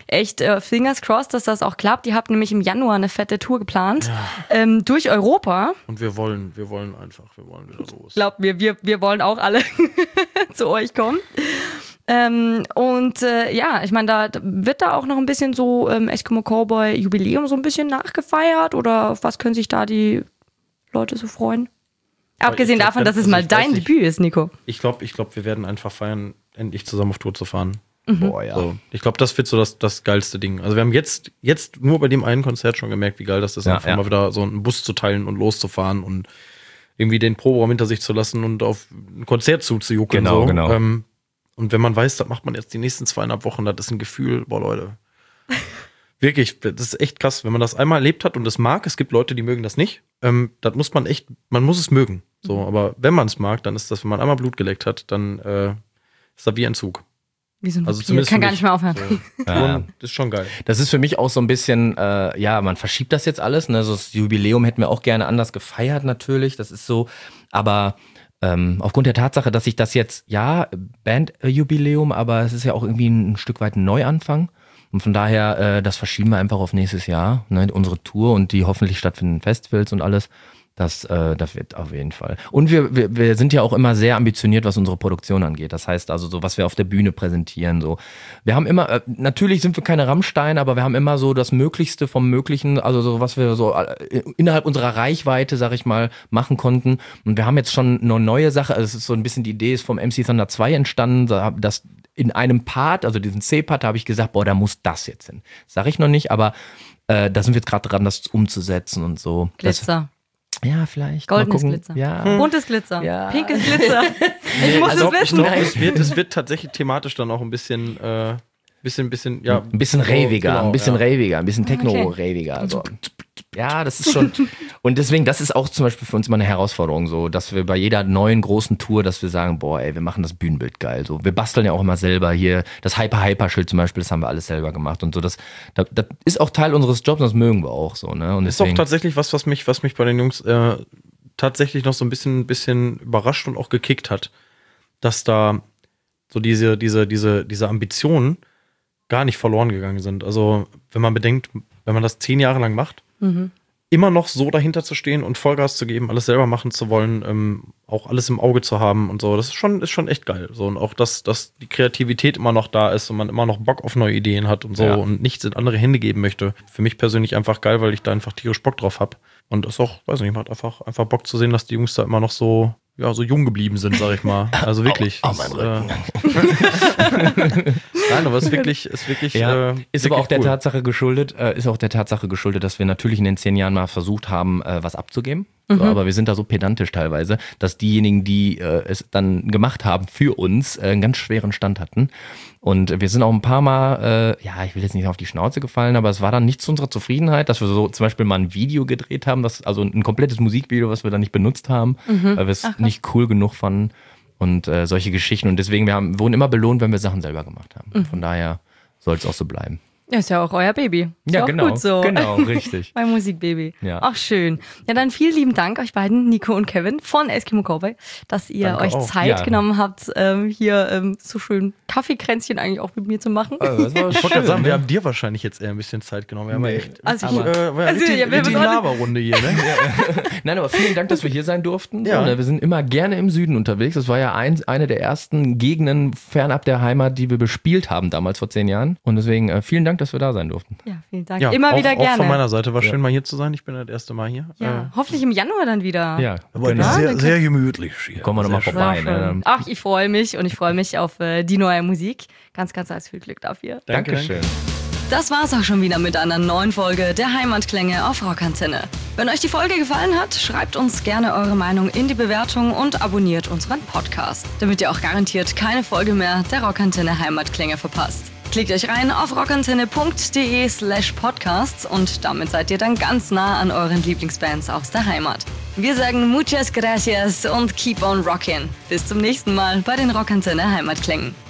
echt äh, fingers crossed, dass das auch klappt. Ihr habt nämlich im Januar eine fette Tour geplant ja. ähm, durch Europa. Und wir wollen, wir wollen einfach, wir wollen wieder los. Glaubt mir, wir, wir wollen auch alle zu euch kommen. Ähm, und äh, ja, ich meine, da wird da auch noch ein bisschen so ähm, Eskimo Cowboy Jubiläum so ein bisschen nachgefeiert oder auf was können sich da die Leute so freuen? Aber Abgesehen glaub, davon, dass es also mal dein nicht, Debüt ist, Nico. Ich glaube, ich glaub, wir werden einfach feiern, endlich zusammen auf Tour zu fahren. Mhm. Boah, ja. So, ich glaube, das wird so das, das geilste Ding. Also wir haben jetzt, jetzt nur bei dem einen Konzert schon gemerkt, wie geil das ist, ja, einfach ja. mal wieder so einen Bus zu teilen und loszufahren und irgendwie den Proberaum hinter sich zu lassen und auf ein Konzert zuzujuckeln. Genau, so. genau. Ähm, und wenn man weiß, das macht man jetzt die nächsten zweieinhalb Wochen, das ist ein Gefühl, boah Leute, wirklich, das ist echt krass, wenn man das einmal erlebt hat und es mag, es gibt Leute, die mögen das nicht, ähm, das muss man echt, man muss es mögen. So, mhm. aber wenn man es mag, dann ist das, wenn man einmal Blut geleckt hat, dann äh, ist das wie ein Zug. Wie so ein also Vampir. Kann gar nicht mehr aufhören. So. Ja. Das ist schon geil. Das ist für mich auch so ein bisschen, äh, ja, man verschiebt das jetzt alles. Ne? So das Jubiläum hätten wir auch gerne anders gefeiert natürlich, das ist so, aber ähm, aufgrund der Tatsache, dass ich das jetzt, ja, Bandjubiläum, aber es ist ja auch irgendwie ein, ein Stück weit ein Neuanfang. Und von daher, äh, das verschieben wir einfach auf nächstes Jahr, ne? Unsere Tour und die hoffentlich stattfindenden Festivals und alles. Das, äh, das wird auf jeden Fall. Und wir, wir, wir sind ja auch immer sehr ambitioniert, was unsere Produktion angeht. Das heißt also so, was wir auf der Bühne präsentieren. So, wir haben immer, äh, natürlich sind wir keine Rammstein, aber wir haben immer so das Möglichste vom Möglichen, also so was wir so äh, innerhalb unserer Reichweite, sag ich mal, machen konnten. Und wir haben jetzt schon eine neue Sache. Also es ist so ein bisschen die Idee ist vom M C Thunder zwei entstanden, dass in einem Part, also diesen C-Part, da habe ich gesagt, boah, da muss das jetzt hin. Sag ich noch nicht, aber äh, da sind wir jetzt gerade dran, das umzusetzen und so. Glitzer. Das, ja, vielleicht. Goldenes Glitzer. Ja. Buntes Glitzer. Ja. Pinkes Glitzer. Ich muss also, es wissen. Ich glaub, es, wird, es wird tatsächlich thematisch dann auch ein bisschen, äh, bisschen, bisschen, ja. Ein bisschen raviger, genau, ein bisschen ja. raviger, ein bisschen Techno-raviger. Also. Ja, das ist schon. Und deswegen, das ist auch zum Beispiel für uns immer eine Herausforderung, so, dass wir bei jeder neuen großen Tour, dass wir sagen, boah, ey, wir machen das Bühnenbild geil. So, wir basteln ja auch immer selber hier. Das Hyper-Hyper-Schild zum Beispiel, das haben wir alles selber gemacht und so. Das, das, das ist auch Teil unseres Jobs und das mögen wir auch so, ne? Und ist deswegen, auch tatsächlich was, was mich, was mich bei den Jungs äh, tatsächlich noch so ein bisschen, bisschen überrascht und auch gekickt hat, dass da so diese, diese, diese, diese Ambitionen gar nicht verloren gegangen sind. Also, wenn man bedenkt, wenn man das zehn Jahre lang macht, mhm. immer noch so dahinter zu stehen und Vollgas zu geben, alles selber machen zu wollen, ähm, auch alles im Auge zu haben und so, das ist schon, ist schon echt geil. So, und auch, dass, dass die Kreativität immer noch da ist und man immer noch Bock auf neue Ideen hat und so ja. und nichts in andere Hände geben möchte. Für mich persönlich einfach geil, weil ich da einfach tierisch Bock drauf habe. Und es ist auch, weiß nicht, man hat einfach, einfach Bock zu sehen, dass die Jungs da immer noch so, ja, so jung geblieben sind, sag ich mal. Also wirklich. Au, au mein Rücken. Äh, Nein, aber es ist wirklich, ist wirklich, ja, äh, ist wirklich aber auch der cool. Tatsache geschuldet, äh, ist auch der Tatsache geschuldet, dass wir natürlich in den zehn Jahren mal versucht haben, äh, was abzugeben. Mhm. So, aber wir sind da so pedantisch teilweise, dass diejenigen, die äh, es dann gemacht haben für uns, äh, einen ganz schweren Stand hatten. Und wir sind auch ein paar Mal, äh, ja, ich will jetzt nicht auf die Schnauze gefallen, aber es war dann nicht zu unserer Zufriedenheit, dass wir so zum Beispiel mal ein Video gedreht haben, das, also ein komplettes Musikvideo, was wir dann nicht benutzt haben, mhm. weil wir es nicht cool genug fanden und äh, solche Geschichten. Und deswegen, wir haben, wurden immer belohnt, wenn wir Sachen selber gemacht haben. Mhm. Von daher soll es auch so bleiben. Ja, ist ja auch euer Baby. Ist ja, auch genau. Gut so. Genau, richtig. Mein Musikbaby. Ja. Ach, schön. Ja, dann vielen lieben Dank euch beiden, Nico und Kevin von Eskimo Cowboy, dass ihr Danke euch auch. Zeit Ja. genommen habt, ähm, hier ähm, so schön Kaffeekränzchen eigentlich auch mit mir zu machen. Also, das war Ich wollte schön, gerade sagen, ne? wir haben dir wahrscheinlich jetzt eher ein bisschen Zeit genommen. Wir haben ja Nee. echt, Also richtig, ich- äh, war ja also, richtig, ja, wir richtig sollen- Laberrunde hier, ne? Nein, aber vielen Dank, dass wir hier sein durften. Ja. So, ne? Wir sind immer gerne im Süden unterwegs. Das war ja ein, eine der ersten Gegenden fernab der Heimat, die wir bespielt haben damals vor zehn Jahren. Und deswegen äh, vielen Dank, dass wir da sein durften. Ja, vielen Dank. Ja, Immer auch, wieder auch gerne. von meiner Seite war Ja. schön, mal hier zu sein. Ich bin das erste Mal hier. ja, Äh, hoffentlich im Januar dann wieder. Ja, Aber genau. sehr, dann sehr gemütlich hier. Kommen wir nochmal Sehr schön. vorbei. Sehr schön. Ne? Ach, ich freue mich und ich freue mich auf äh, die neue Musik. Ganz, ganz, ganz viel Glück dafür. danke, Dankeschön. Das war's auch schon wieder mit einer neuen Folge der Heimatklänge auf Rockantenne. Wenn euch die Folge gefallen hat, schreibt uns gerne eure Meinung in die Bewertung und abonniert unseren Podcast, damit ihr auch garantiert keine Folge mehr der Rockantenne Heimatklänge verpasst. Klickt euch rein auf rockantenne.de slash podcasts und damit seid ihr dann ganz nah an euren Lieblingsbands aus der Heimat. Wir sagen muchas gracias und keep on rockin'. Bis zum nächsten Mal bei den Rockantenne Heimatklängen.